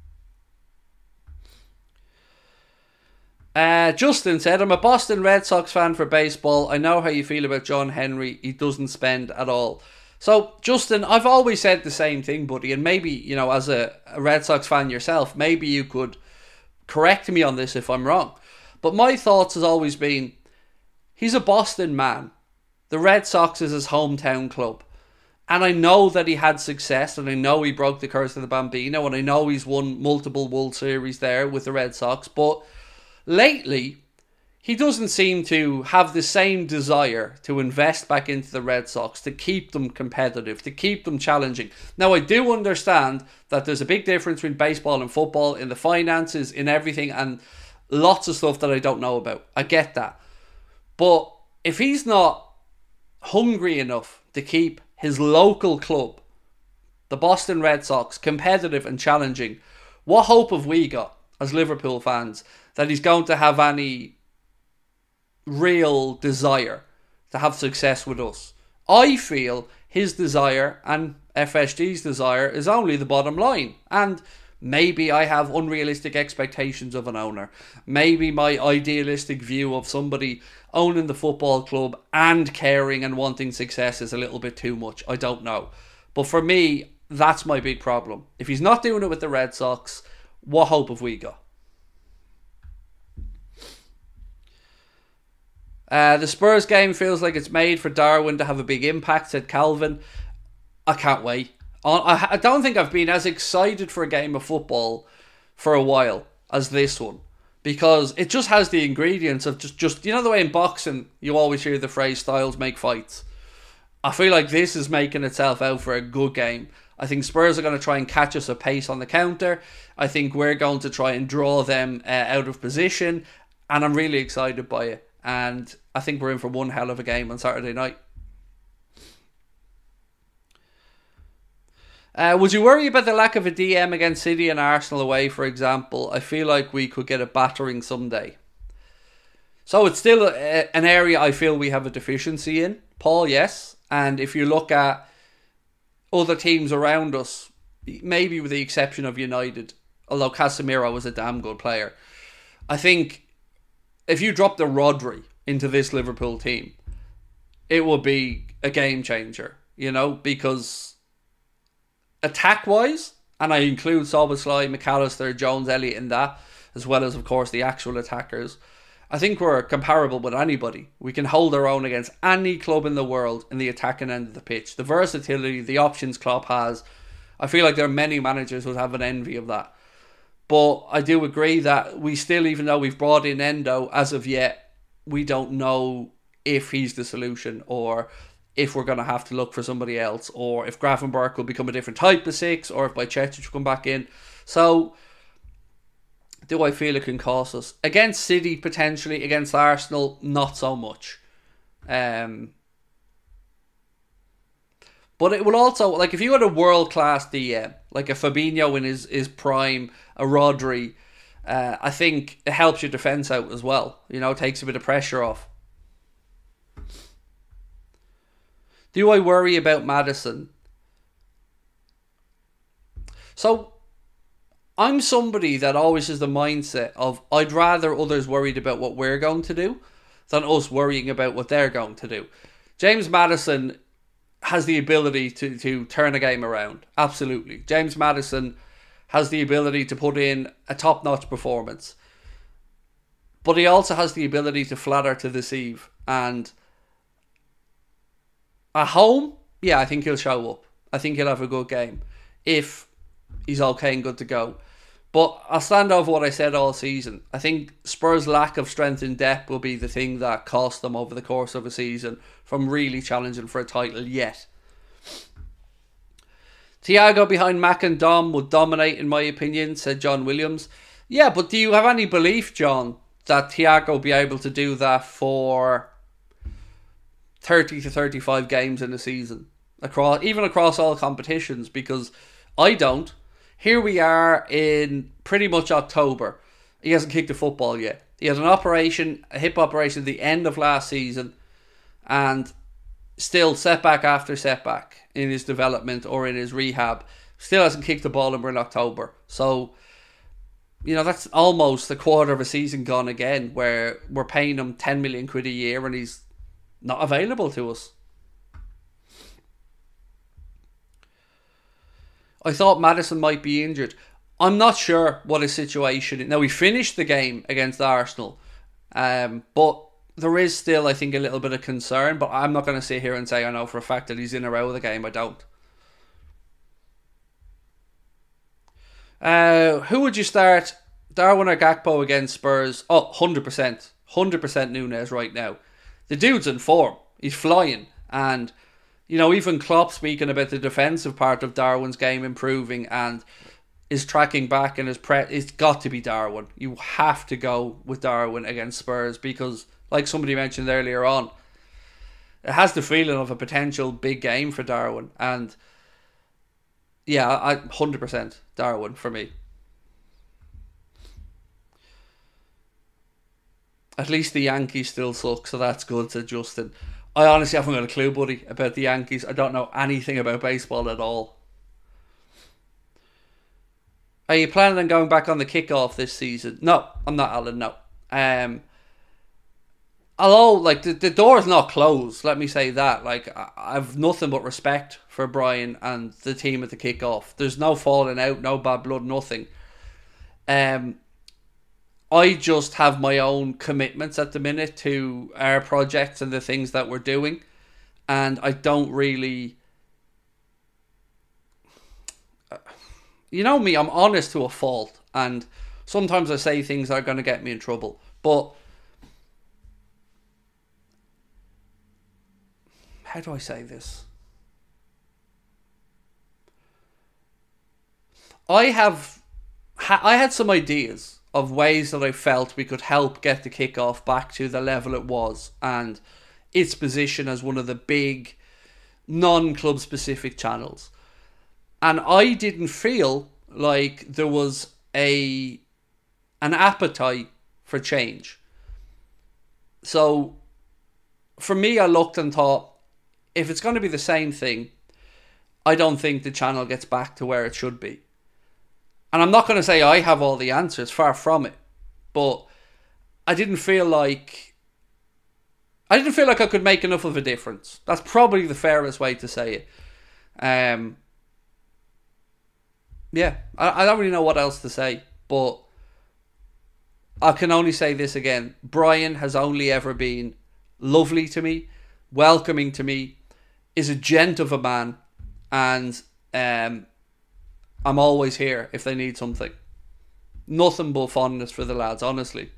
Justin said, I'm a Boston Red Sox fan for baseball. I know how you feel about John Henry. He doesn't spend at all. So, Justin, I've always said the same thing, buddy. And maybe, as a Red Sox fan yourself, maybe you could correct me on this if I'm wrong. But my thoughts has always been, he's a Boston man. The Red Sox is his hometown club. And I know that he had success, and I know he broke the curse of the Bambino, and I know he's won multiple World Series there with the Red Sox. But lately, he doesn't seem to have the same desire to invest back into the Red Sox, to keep them competitive, to keep them challenging. Now, I do understand that there's a big difference between baseball and football, in the finances, in everything, and lots of stuff that I don't know about. I get that. But if he's not hungry enough to keep his local club, the Boston Red Sox, competitive and challenging, what hope have we got as Liverpool fans that he's going to have any real desire to have success with us? I feel his desire and FSG's desire is only the bottom line. And maybe I have unrealistic expectations of an owner. Maybe my idealistic view of somebody owning the football club and caring and wanting success is a little bit too much. I don't know. But for me, that's my big problem. If he's not doing it with the Red Sox, what hope have we got? The Spurs game feels like it's made for Darwin to have a big impact, said Calvin. I can't wait. I don't think I've been as excited for a game of football for a while as this one, because it just has the ingredients of just the way in boxing you always hear the phrase styles make fights. I feel like this is making itself out for a good game. I think Spurs are going to try and catch us a pace on the counter. I think we're going to try and draw them out of position, and I'm really excited by it. And I think we're in for one hell of a game on Saturday night. Would you worry about the lack of a DM against City and Arsenal away, for example? I feel like we could get a battering someday. So it's still an area I feel we have a deficiency in, Paul, yes. And if you look at other teams around us, maybe with the exception of United, although Casemiro was a damn good player. I think if you drop the Rodri into this Liverpool team, it will be a game changer, because attack-wise, and I include Szoboszlai, McAllister, Jones, Elliott in that, as well as, of course, the actual attackers, I think we're comparable with anybody. We can hold our own against any club in the world in the attacking end of the pitch. The versatility, the options Klopp has, I feel like there are many managers who would have an envy of that. But I do agree that we still, even though we've brought in Endo, as of yet, we don't know if he's the solution or if we're going to have to look for somebody else, or if Gravenberch will become a different type of 6, or if Bajcetic will come back in. So, do I feel it can cost us? Against City, potentially. Against Arsenal, not so much. But it will also, like, if you had a world-class DM, like a Fabinho in his prime, a Rodri, I think it helps your defence out as well. Takes a bit of pressure off. Do I worry about Maddison? So, I'm somebody that always has the mindset of I'd rather others worried about what we're going to do than us worrying about what they're going to do. James Maddison has the ability to turn a game around. Absolutely. James Maddison has the ability to put in a top-notch performance. But he also has the ability to flatter to deceive. And at home, I think he'll show up. I think he'll have a good game if he's okay and good to go. But I'll stand over what I said all season. I think Spurs' lack of strength in depth will be the thing that cost them over the course of a season from really challenging for a title yet. Thiago behind Mac and Dom would dominate, in my opinion, said John Williams. Yeah, but do you have any belief, John, that Thiago will be able to do that for 30 to 35 games in a season? Even across all competitions, because I don't. Here we are in pretty much October. He hasn't kicked a football yet. He had a hip operation at the end of last season, and still setback after setback in his development or in his rehab. Still hasn't kicked the ball and we're in October. So, that's almost a quarter of a season gone again, where we're paying him 10 million quid a year and he's not available to us. I thought Maddison might be injured. I'm not sure what his situation is. Now, we finished the game against Arsenal, but there is still, I think, a little bit of concern, but I'm not going to sit here and say I know for a fact that he's in or out of the game. I don't. Who would you start? Darwin or Gakpo against Spurs? Oh, 100%. 100% Nunez right now. The dude's in form. He's flying. And even Klopp speaking about the defensive part of Darwin's game improving and is tracking back and it's got to be Darwin. You have to go with Darwin against Spurs because, like somebody mentioned earlier on, it has the feeling of a potential big game for Darwin. And I 100% Darwin for me. At least the Yankees still suck, so that's good, said Justin. I honestly haven't got a clue, buddy, about the Yankees. I don't know anything about baseball at all. Are you planning on going back on the kickoff this season? No, I'm not, Alan, no. Although, the door's not closed, let me say that. I've nothing but respect for Brian and the team at the kickoff. There's no falling out, no bad blood, nothing. I just have my own commitments at the minute to our projects and the things that we're doing. And I don't really... You know me, I'm honest to a fault. And sometimes I say things that are going to get me in trouble. But... How do I say this? I had some ideas of ways that I felt we could help get the kickoff back to the level it was and its position as one of the big non-club specific channels. And I didn't feel like there was an appetite for change. So for me, I looked and thought, if it's going to be the same thing, I don't think the channel gets back to where it should be. And I'm not going to say I have all the answers, far from it. But I didn't feel like I could make enough of a difference. That's probably the fairest way to say it. Yeah, I don't really know what else to say. But I can only say this again. Brian has only ever been lovely to me, welcoming to me, is a gent of a man, and I'm always here if they need something. Nothing but fondness for the lads, honestly.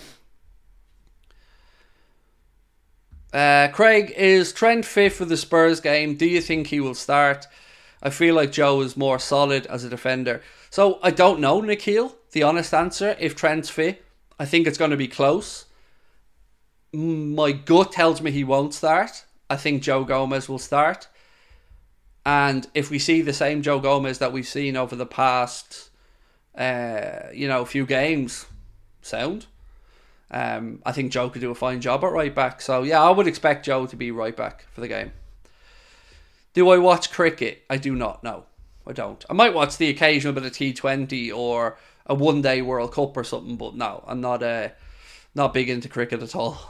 Craig, is Trent fit for the Spurs game? Do you think he will start? I feel like Joe is more solid as a defender. So I don't know, Nikhil, the honest answer, if Trent's fit. I think it's going to be close. My gut tells me he won't start. I think Joe Gomez will start. And if we see the same Joe Gomez that we've seen over the past, few games, sound. I think Joe could do a fine job at right back. So yeah, I would expect Joe to be right back for the game. Do I watch cricket? I do not. No, I don't. I might watch the occasional bit of T20 or a one-day World Cup or something, but no, I'm not big into cricket at all.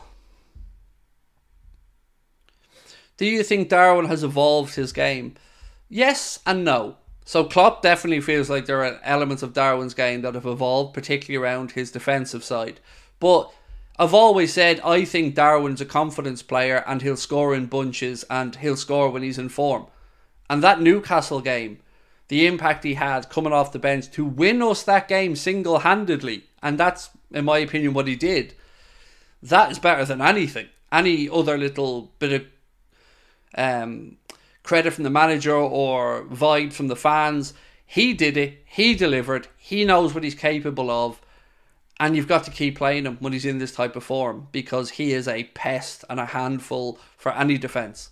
Do you think Darwin has evolved his game? Yes and no. So Klopp definitely feels like there are elements of Darwin's game that have evolved, particularly around his defensive side. But I've always said I think Darwin's a confidence player and he'll score in bunches and he'll score when he's in form. And that Newcastle game, the impact he had coming off the bench to win us that game single-handedly, and that's, in my opinion, what he did, that is better than anything. Any other little bit of credit from the manager or vibe from the fans, he did it, he delivered, he knows what he's capable of, and you've got to keep playing him when he's in this type of form, because he is a pest and a handful for any defence.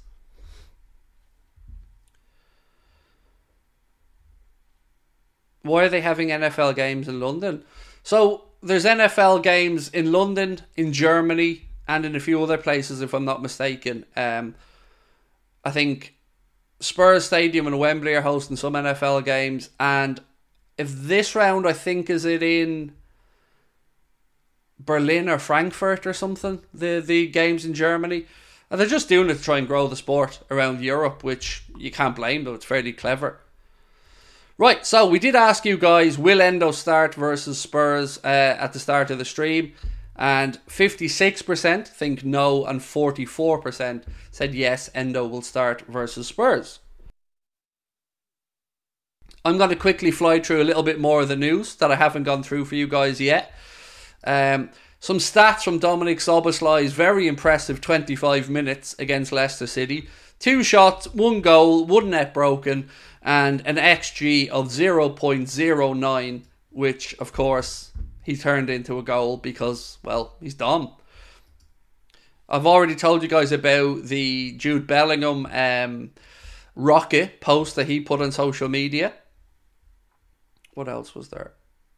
Why are they having NFL games in London? So there's NFL games in London, in Germany, and in a few other places, if I'm not mistaken. I think Spurs Stadium and Wembley are hosting some NFL games. And if this round, I think, is it in Berlin or Frankfurt or something, the games in Germany. And they're just doing it to try and grow the sport around Europe, which you can't blame them. It's fairly clever. Right, so we did ask you guys, will Endo start versus Spurs at the start of the stream? And 56% think no, and 44% said yes, Endo will start versus Spurs. I'm going to quickly fly through a little bit more of the news that I haven't gone through for you guys yet. Some stats from Dominic Szoboszlai's very impressive 25 minutes against Leicester City. 2 shots, 1 goal, 1 net broken, and an XG of 0.09, which, of course, he turned into a goal because, well, he's dumb. I've already told you guys about the Jude Bellingham rocket post that he put on social media. What else was there?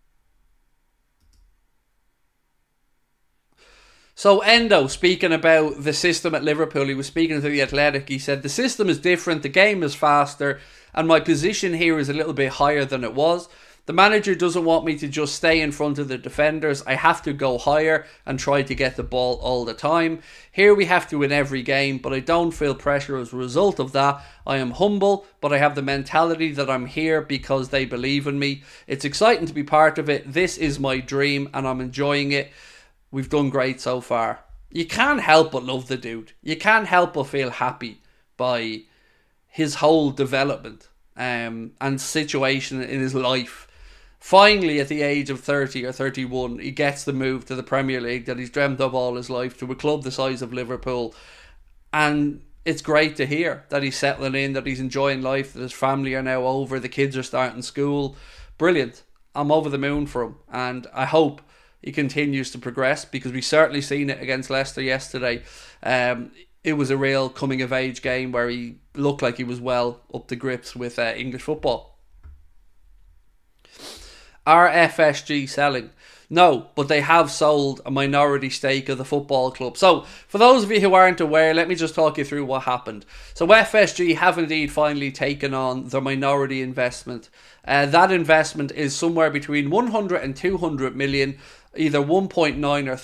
So Endo, speaking about the system at Liverpool, he was speaking to The Athletic. He said, the system is different, the game is faster, and my position here is a little bit higher than it was. The manager doesn't want me to just stay in front of the defenders. I have to go higher and try to get the ball all the time. Here we have to win every game, but I don't feel pressure as a result of that. I am humble, but I have the mentality that I'm here because they believe in me. It's exciting to be part of it. This is my dream and I'm enjoying it. We've done great so far. You can't help but love the dude. You can't help but feel happy by his whole development and situation in his life. Finally, at the age of 30 or 31, he gets the move to the Premier League that he's dreamt of all his life, to a club the size of Liverpool. And it's great to hear that he's settling in, that he's enjoying life, that his family are now over, the kids are starting school. Brilliant. I'm over the moon for him. And I hope he continues to progress, because we certainly seen it against Leicester yesterday. It was a real coming of age game where he looked like he was well up to grips with English football. Are FSG selling? No, but they have sold a minority stake of the football club. So, for those of you who aren't aware, let me just talk you through what happened. So, FSG have indeed finally taken on the minority investment. That investment is somewhere between 100 and 200 million, either 1.9 or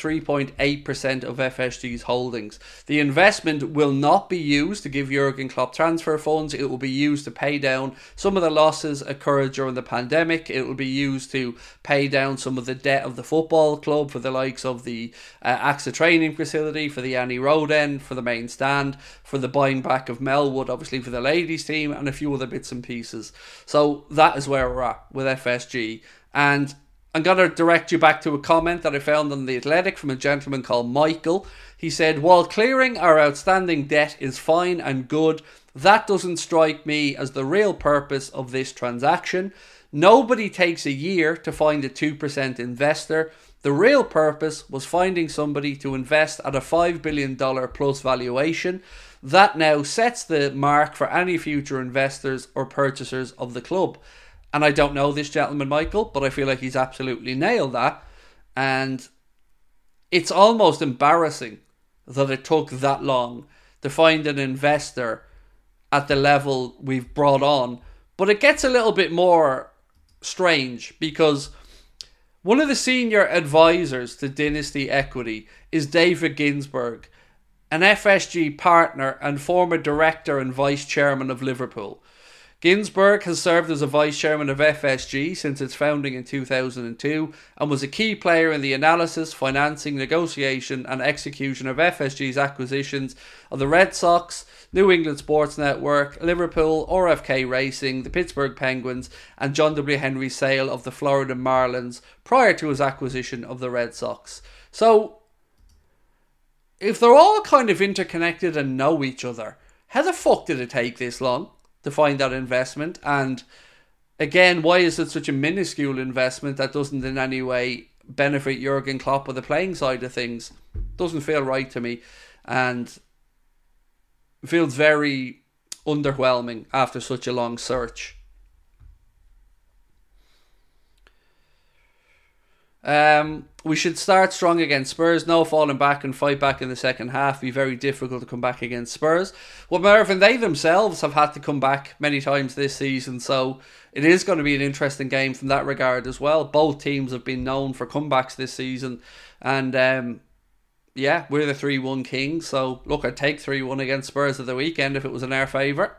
3.8% of FSG's holdings. The investment will not be used to give Jurgen Klopp transfer funds. It will be used to pay down some of the losses occurred during the pandemic. It will be used to pay down some of the debt of the football club for the likes of the AXA training facility, for the Annie Road end, for the main stand, for the buying back of Melwood, obviously for the ladies team, and a few other bits and pieces. So that is where we're at with FSG. And I'm going to direct you back to a comment that I found on The Athletic from a gentleman called Michael. He said, while clearing our outstanding debt is fine and good, that doesn't strike me as the real purpose of this transaction. Nobody takes a year to find a 2% investor. The real purpose was finding somebody to invest at a $5 billion plus valuation. That now sets the mark for any future investors or purchasers of the club. And I don't know this gentleman, Michael, but I feel like he's absolutely nailed that. And it's almost embarrassing that it took that long to find an investor at the level we've brought on. But it gets a little bit more strange because one of the senior advisors to Dynasty Equity is David Ginsburg, an FSG partner and former director and vice chairman of Liverpool. Ginsburg has served as a vice chairman of FSG since its founding in 2002 and was a key player in the analysis, financing, negotiation and execution of FSG's acquisitions of the Red Sox, New England Sports Network, Liverpool, RFK Racing, the Pittsburgh Penguins and John W. Henry's sale of the Florida Marlins prior to his acquisition of the Red Sox. So, if they're all kind of interconnected and know each other, how the fuck did it take this long to find that investment? And again, why is it such a minuscule investment that doesn't in any way benefit Jurgen Klopp or the playing side of things? Doesn't feel right to me and feels very underwhelming after such a long search. We should start strong against Spurs. No falling back and fight back in the second half. Be very difficult to come back against Spurs. Well, Mervyn, they themselves have had to come back many times this season, so it is going to be an interesting game from that regard as well. Both teams have been known for comebacks this season, and yeah, we're the 3-1 kings. So look, I'd take 3-1 against Spurs at the weekend if it was in our favour.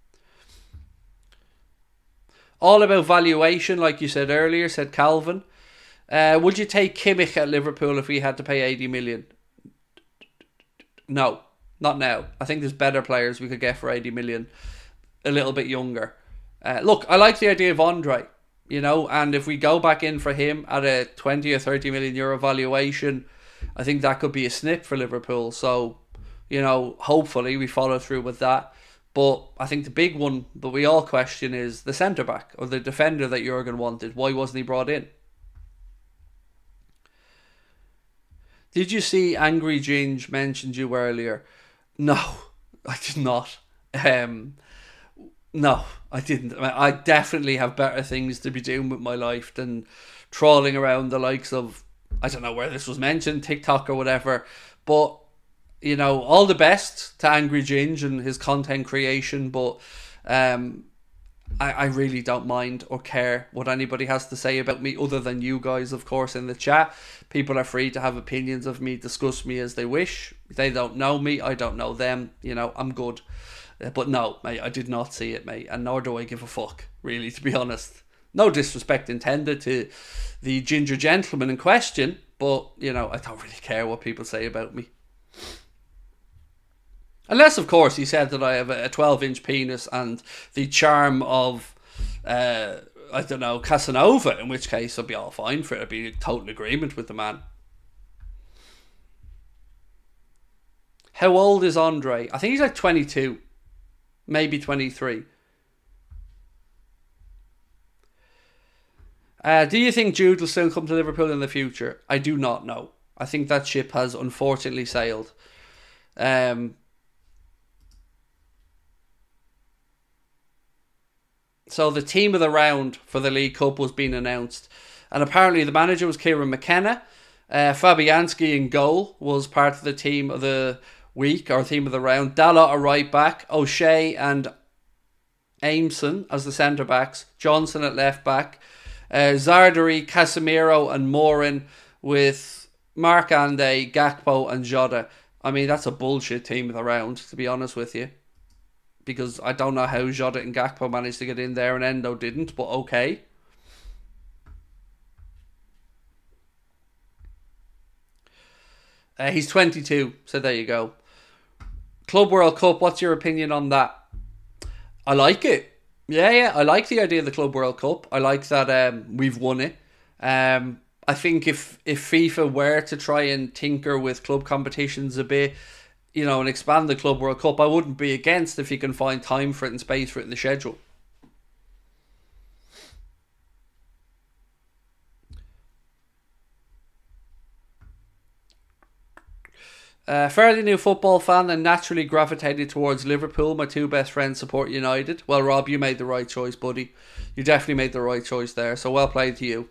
All about valuation, like you said earlier, said Calvin. Would you take Kimmich at Liverpool if we had to pay 80 million? No, not now. I think there's better players we could get for 80 million, a little bit younger. Look, I like the idea of Andre, you know, and if we go back in for him at a 20 or 30 million euro valuation, I think that could be a snip for Liverpool. So, you know, hopefully we follow through with that. But I think the big one that we all question is the centre-back or the defender that Jurgen wanted. Why wasn't he brought in? Did you see Angry Ginge mentioned you earlier? No, I did not. No, I didn't. I definitely have better things to be doing with my life than trawling around the likes of, I don't know where this was mentioned, TikTok or whatever. But, you know, all the best to Angry Ginge and his content creation. But I really don't mind or care what anybody has to say about me other than you guys, of course, in the chat. People are free to have opinions of me, discuss me as they wish. They don't know me, I don't know them. You know, I'm good. But no, mate, I did not see it, mate. And nor do I give a fuck, really, to be honest. No disrespect intended to the ginger gentleman in question. But, you know, I don't really care what people say about me. Unless, of course, he said that I have a 12-inch penis and the charm of, I don't know, Casanova, in which case I'd be all fine for it. I'd be in total agreement with the man. How old is Andre? I think he's like 22. Maybe 23. Do you think Jude will still come to Liverpool in the future? I do not know. I think that ship has unfortunately sailed. So the team of the round for the League Cup was being announced. And apparently the manager was Kieran McKenna. Fabianski in goal was part of the team of the week, or team of the round. Dalot at right back. O'Shea and Aimson as the centre backs. Johnson at left back. Zardari, Casemiro and Morin with Marc-André, Gakpo and Jota. I mean, that's a bullshit team of the round, to be honest with you. Because I don't know how Jota and Gakpo managed to get in there and Endo didn't, but okay. He's 22, so there you go. Club World Cup, what's your opinion on that? I like it. Yeah, I like the idea of the Club World Cup. I like that we've won it. I think if FIFA were to try and tinker with club competitions a bit, you know, and expand the Club World Cup, I wouldn't be against if you can find time for it and space for it in the schedule. Fairly new football fan and naturally gravitated towards Liverpool. My two best friends support United. Well, Rob, you made the right choice, buddy. You definitely made the right choice there, so well played to you.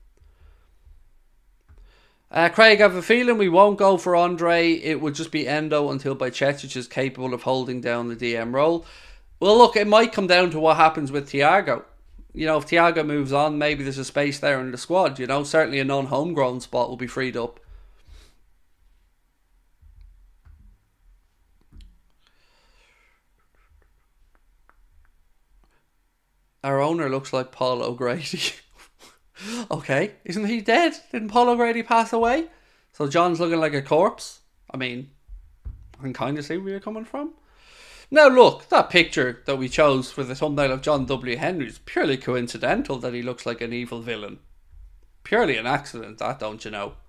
Craig, I have a feeling we won't go for Andre. It would just be Endo until Bajcetic is capable of holding down the DM role. Well, look, it might come down to what happens with Thiago. You know, if Thiago moves on, maybe there's a space there in the squad. You know, certainly a non-homegrown spot will be freed up. Our owner looks like Paul O'Grady. Okay, isn't he dead? Didn't Paul O'Grady pass away? So John's looking like a corpse? I mean, I can kind of see where you're coming from. Now look, that picture that we chose for the thumbnail of John W. Henry is purely coincidental that he looks like an evil villain. Purely an accident, that, don't you know?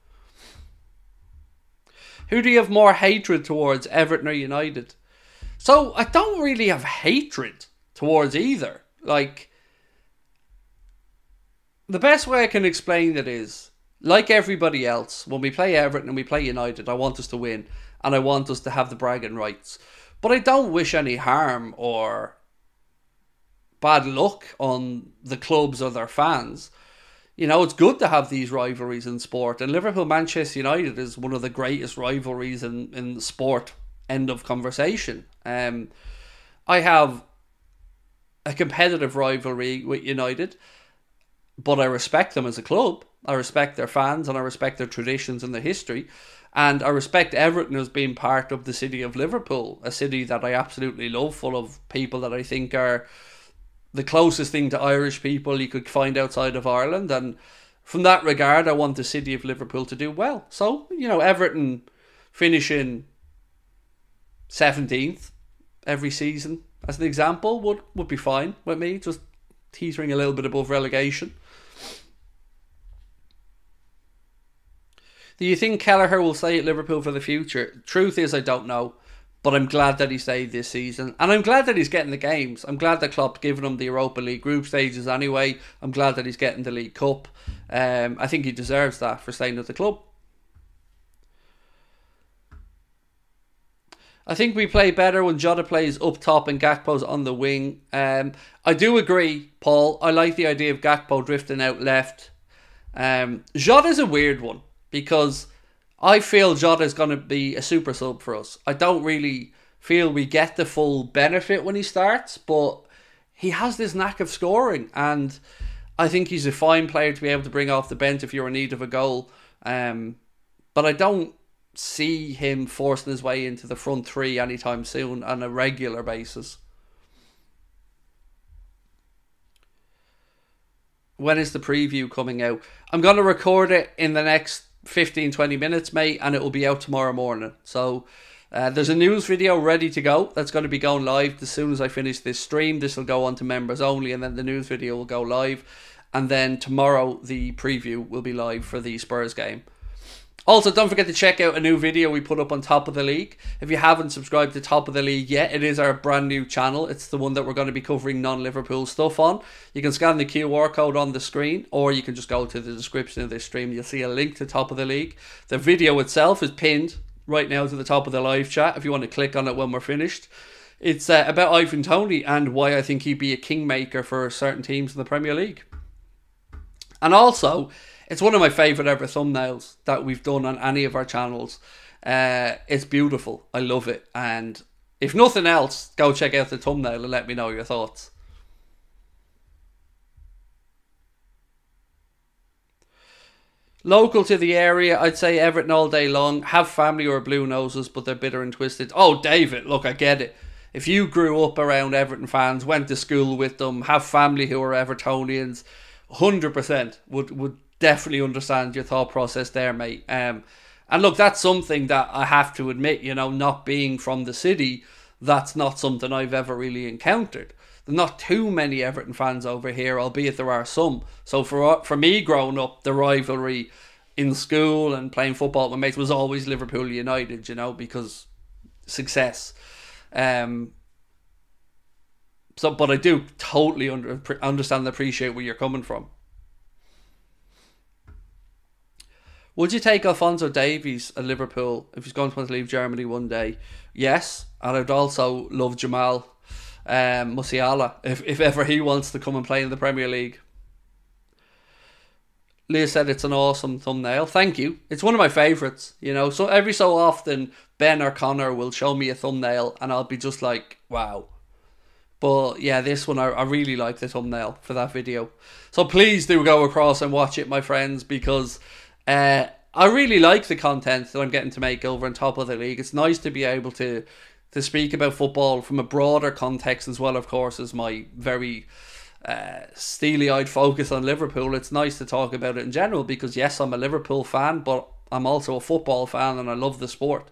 Who do you have more hatred towards, Everton or United? So, I don't really have hatred towards either. Like, the best way I can explain it is, like everybody else, when we play Everton and we play United, I want us to win and I want us to have the bragging rights. But I don't wish any harm or bad luck on the clubs or their fans. You know, it's good to have these rivalries in sport, and Liverpool-Manchester United is one of the greatest rivalries in sport. End of conversation. I have a competitive rivalry with United, but I respect them as a club. I respect their fans and I respect their traditions and their history. And I respect Everton as being part of the city of Liverpool, a city that I absolutely love, full of people that I think are the closest thing to Irish people you could find outside of Ireland. And from that regard, I want the city of Liverpool to do well. So, you know, Everton finishing 17th every season, as an example, would be fine with me, just teetering a little bit above relegation. Do you think Kelleher will stay at Liverpool for the future? Truth is, I don't know, but I'm glad that he stayed this season, and I'm glad that he's getting the games. I'm glad that Klopp's given him the Europa League group stages anyway. I'm glad that he's getting the League Cup. I think he deserves that for staying at the club. I think we play better when Jota plays up top and Gakpo's on the wing. I do agree, Paul. I like the idea of Gakpo drifting out left. Jota's a weird one because I feel Jota's going to be a super sub for us. I don't really feel we get the full benefit when he starts, but he has this knack of scoring, and I think he's a fine player to be able to bring off the bench if you're in need of a goal. But I don't see him forcing his way into the front three anytime soon on a regular basis. When is the preview coming out? I'm going to record it in the next 15-20 minutes, mate, and it will be out tomorrow morning. So there's a news video ready to go that's going to be going live as soon as I finish this stream. This will go on to members only, and then the news video will go live, and then tomorrow the preview will be live for the Spurs game. Also, don't forget to check out a new video we put up on Top of the League. If you haven't subscribed to Top of the League yet, it is our brand new channel. It's the one that we're going to be covering non-Liverpool stuff on. You can scan the QR code on the screen, or you can just go to the description of this stream. You'll see a link to Top of the League. The video itself is pinned right now to the top of the live chat if you want to click on it when we're finished. It's about Ivan Toney and why I think he'd be a kingmaker for certain teams in the Premier League. And also, it's one of my favourite ever thumbnails that we've done on any of our channels. It's beautiful. I love it. And if nothing else, go check out the thumbnail and let me know your thoughts. Local to the area, I'd say Everton all day long. Have family who are blue noses, but they're bitter and twisted. Oh, David, look, I get it. If you grew up around Everton fans, went to school with them, have family who are Evertonians, 100% would definitely understand your thought process there, mate. And look, that's something that I have to admit, you know, not being from the city, that's not something I've ever really encountered. There's not too many Everton fans over here, albeit there are some. So for me growing up, the rivalry in school and playing football with my mates was always Liverpool United, you know, because success. But I do totally understand and appreciate where you're coming from. Would you take Alphonso Davies at Liverpool if he's going to want to leave Germany one day? Yes, and I'd also love Jamal Musiala if ever he wants to come and play in the Premier League. Leah said it's an awesome thumbnail. Thank you. It's one of my favourites, you know. So every so often Ben or Connor will show me a thumbnail and I'll be just like, wow. But yeah, this one I really like the thumbnail for that video. So please do go across and watch it, my friends, because I really like the content that I'm getting to make over on Top of the League. It's nice to be able to speak about football from a broader context as well, of course, as my very steely-eyed focus on Liverpool. It's nice to talk about it in general because, yes, I'm a Liverpool fan, but I'm also a football fan and I love the sport.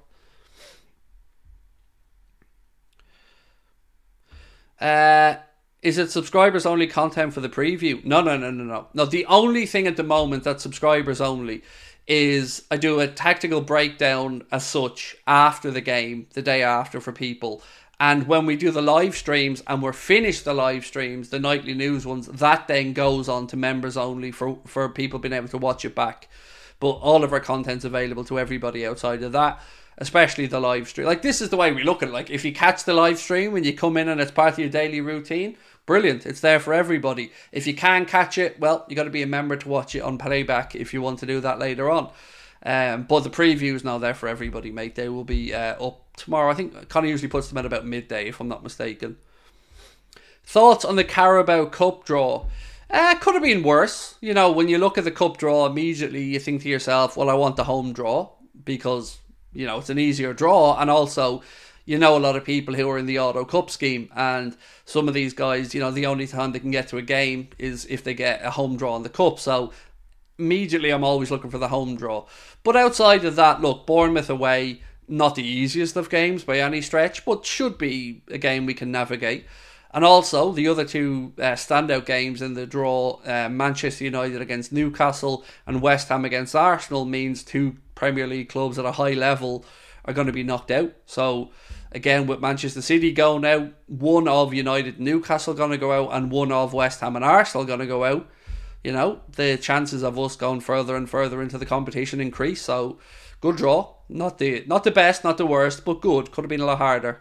Is it subscribers only content for the preview? No. No, the only thing at the moment that's subscribers only is I do a tactical breakdown as such after the game, the day after for people. And when we do the live streams and we're finished the live streams, the nightly news ones, that then goes on to members only for people being able to watch it back. But all of our content's available to everybody outside of that, especially the live stream. Like, this is the way we look at it. Like, if you catch the live stream when you come in and it's part of your daily routine, brilliant. It's there for everybody. If you can't catch it, well, you got to be a member to watch it on playback if you want to do that later on. But the preview's now there for everybody, mate. They will be up tomorrow. I think Conor usually puts them at about midday, if I'm not mistaken. Thoughts on the Carabao Cup draw? Could have been worse. You know, when you look at the cup draw, immediately you think to yourself, well, I want the home draw because, you know, it's an easier draw. And also, you know, a lot of people who are in the Auto Cup scheme, and some of these guys, you know, the only time they can get to a game is if they get a home draw in the cup. So immediately I'm always looking for the home draw. But outside of that, look, Bournemouth away, not the easiest of games by any stretch, but should be a game we can navigate. And also, the other two standout games in the draw, Manchester United against Newcastle and West Ham against Arsenal, means two Premier League clubs at a high level are going to be knocked out. So, again, with Manchester City going out, one of United and Newcastle going to go out, and one of West Ham and Arsenal going to go out, you know, the chances of us going further and further into the competition increase. So, good draw. Not the best, not the worst, but good. Could have been a lot harder.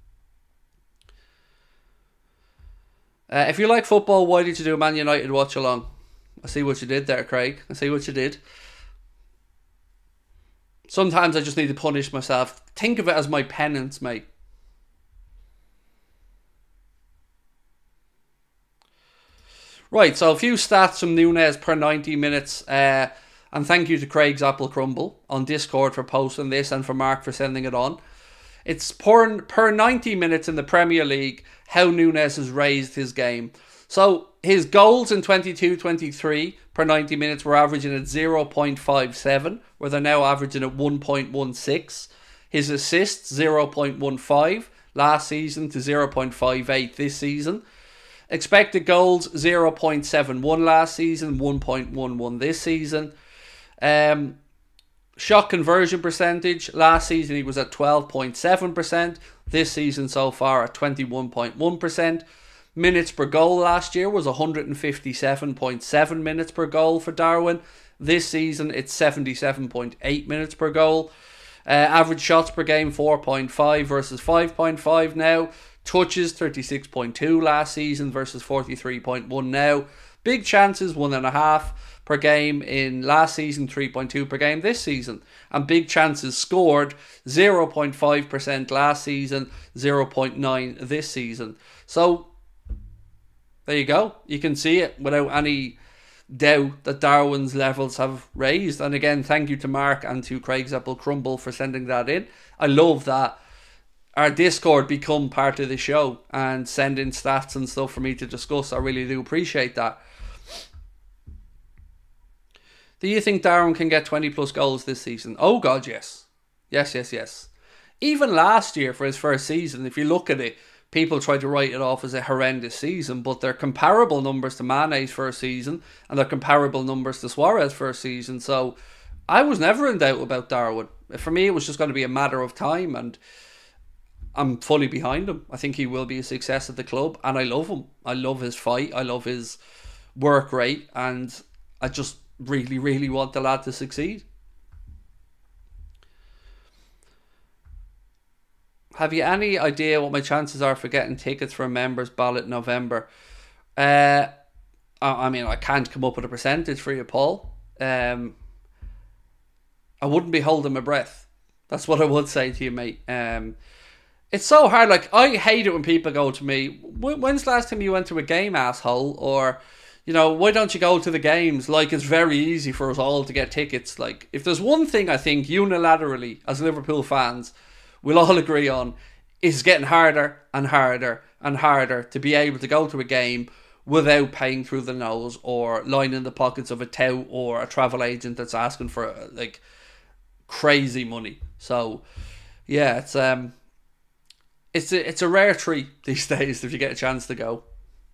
If you like football, why did you do a Man United watch along? I see what you did there, Craig. I see what you did. Sometimes I just need to punish myself. Think of it as my penance, mate. Right, so a few stats from Núñez per 90 minutes. And thank you to Craig's Apple Crumble on Discord for posting this and for Mark for sending it on. It's per 90 minutes in the Premier League how Núñez has raised his game. So his goals in 22-23 per 90 minutes were averaging at 0.57, where they're now averaging at 1.16. His assists 0.15 last season to 0.58 this season. Expected goals 0.71 last season, 1.11 this season. Shot conversion percentage, last season he was at 12.7%. This season so far at 21.1%. Minutes per goal last year was 157.7 minutes per goal for Darwin. This season it's 77.8 minutes per goal. Average shots per game 4.5 versus 5.5 now. Touches 36.2 last season versus 43.1 now. Big chances, 1.5 per game in last season, 3.2 per game this season. And big chances scored, 0.5% last season, 0.9 this season. So, there you go. You can see it without any doubt that Darwin's levels have raised. And again, thank you to Mark and to Craig's Apple Crumble for sending that in. I love that our Discord become part of the show and send in stats and stuff for me to discuss. I really do appreciate that. Do you think Darwin can get 20 plus goals this season? Oh God, yes. Yes. Even last year for his first season, if you look at it, people try to write it off as a horrendous season, but they're comparable numbers to Mane's first season and they're comparable numbers to Suarez's first season. So I was never in doubt about Darwin. For me, it was just going to be a matter of time, and I'm fully behind him. I think he will be a success at the club, and I love him. I love his fight. I love his work rate, and I just really, really want the lad to succeed. Have you any idea what my chances are for getting tickets for a members ballot in November? I mean, I can't come up with a percentage for you, Paul. I wouldn't be holding my breath. That's what I would say to you, mate. It's so hard. Like, I hate it when people go to me, when's the last time you went to a game, asshole? Or, you know, why don't you go to the games? Like, it's very easy for us all to get tickets. Like, if there's one thing I think unilaterally as Liverpool fans we'll all agree on, is getting harder and harder and harder to be able to go to a game without paying through the nose or lining the pockets of a tout or a travel agent that's asking for like crazy money. So yeah, it's a rare treat these days if you get a chance to go.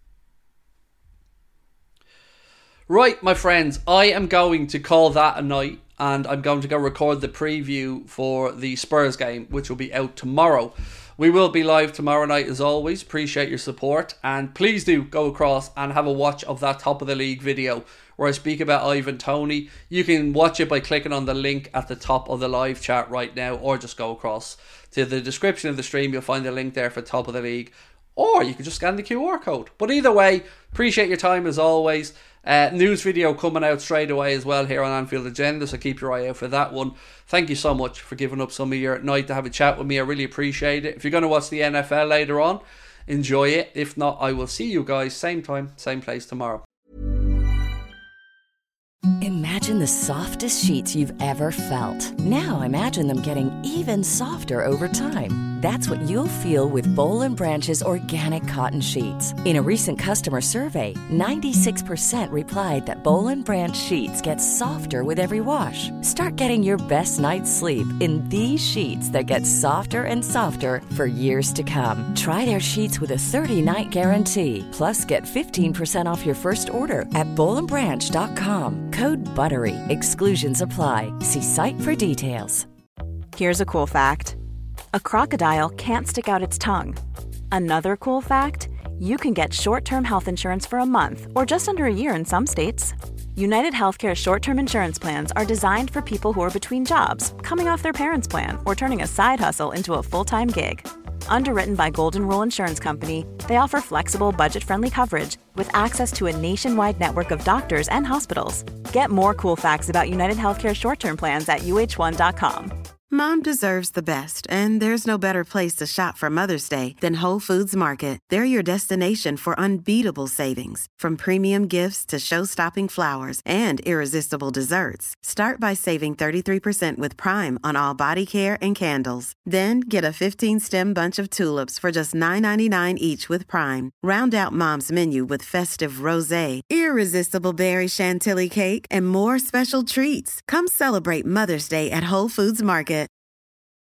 Right, my friends, I am going to call that a night, and I'm going to go record the preview for the Spurs game, which will be out tomorrow. We will be live tomorrow night as always. Appreciate your support, and please do go across and have a watch of that Top of the League video where I speak about Ivan Toney. You can watch it by clicking on the link at the top of the live chat right now, or just go across to the description of the stream. You'll find the link there for Top of the League, or you can just scan the QR code. But either way, appreciate your time as always. News video coming out straight away as well here on Anfield Agenda, so keep your eye out for that one. Thank you so much for giving up some of your night to have a chat with me. I really appreciate it. If you're going to watch the NFL later on, enjoy it. If not, I will see you guys same time, same place tomorrow. Imagine the softest sheets you've ever felt. Now imagine them getting even softer over time. That's what you'll feel with Boll & Branch's organic cotton sheets. In a recent customer survey, 96% replied that Boll & Branch sheets get softer with every wash. Start getting your best night's sleep in these sheets that get softer and softer for years to come. Try their sheets with a 30-night guarantee. Plus, get 15% off your first order at bollandbranch.com. Code BUTTERY. Exclusions apply. See site for details. Here's a cool fact. A crocodile can't stick out its tongue. Another cool fact, you can get short-term health insurance for a month or just under a year in some states. United Healthcare short-term insurance plans are designed for people who are between jobs, coming off their parents' plan, or turning a side hustle into a full-time gig. Underwritten by Golden Rule Insurance Company, they offer flexible, budget-friendly coverage with access to a nationwide network of doctors and hospitals. Get more cool facts about United Healthcare short-term plans at uh1.com. Mom deserves the best, and there's no better place to shop for Mother's Day than Whole Foods Market. They're your destination for unbeatable savings, from premium gifts to show-stopping flowers and irresistible desserts. Start by saving 33% with Prime on all body care and candles. Then get a 15-stem bunch of tulips for just $9.99 each with Prime. Round out Mom's menu with festive rosé, irresistible berry chantilly cake, and more special treats. Come celebrate Mother's Day at Whole Foods Market.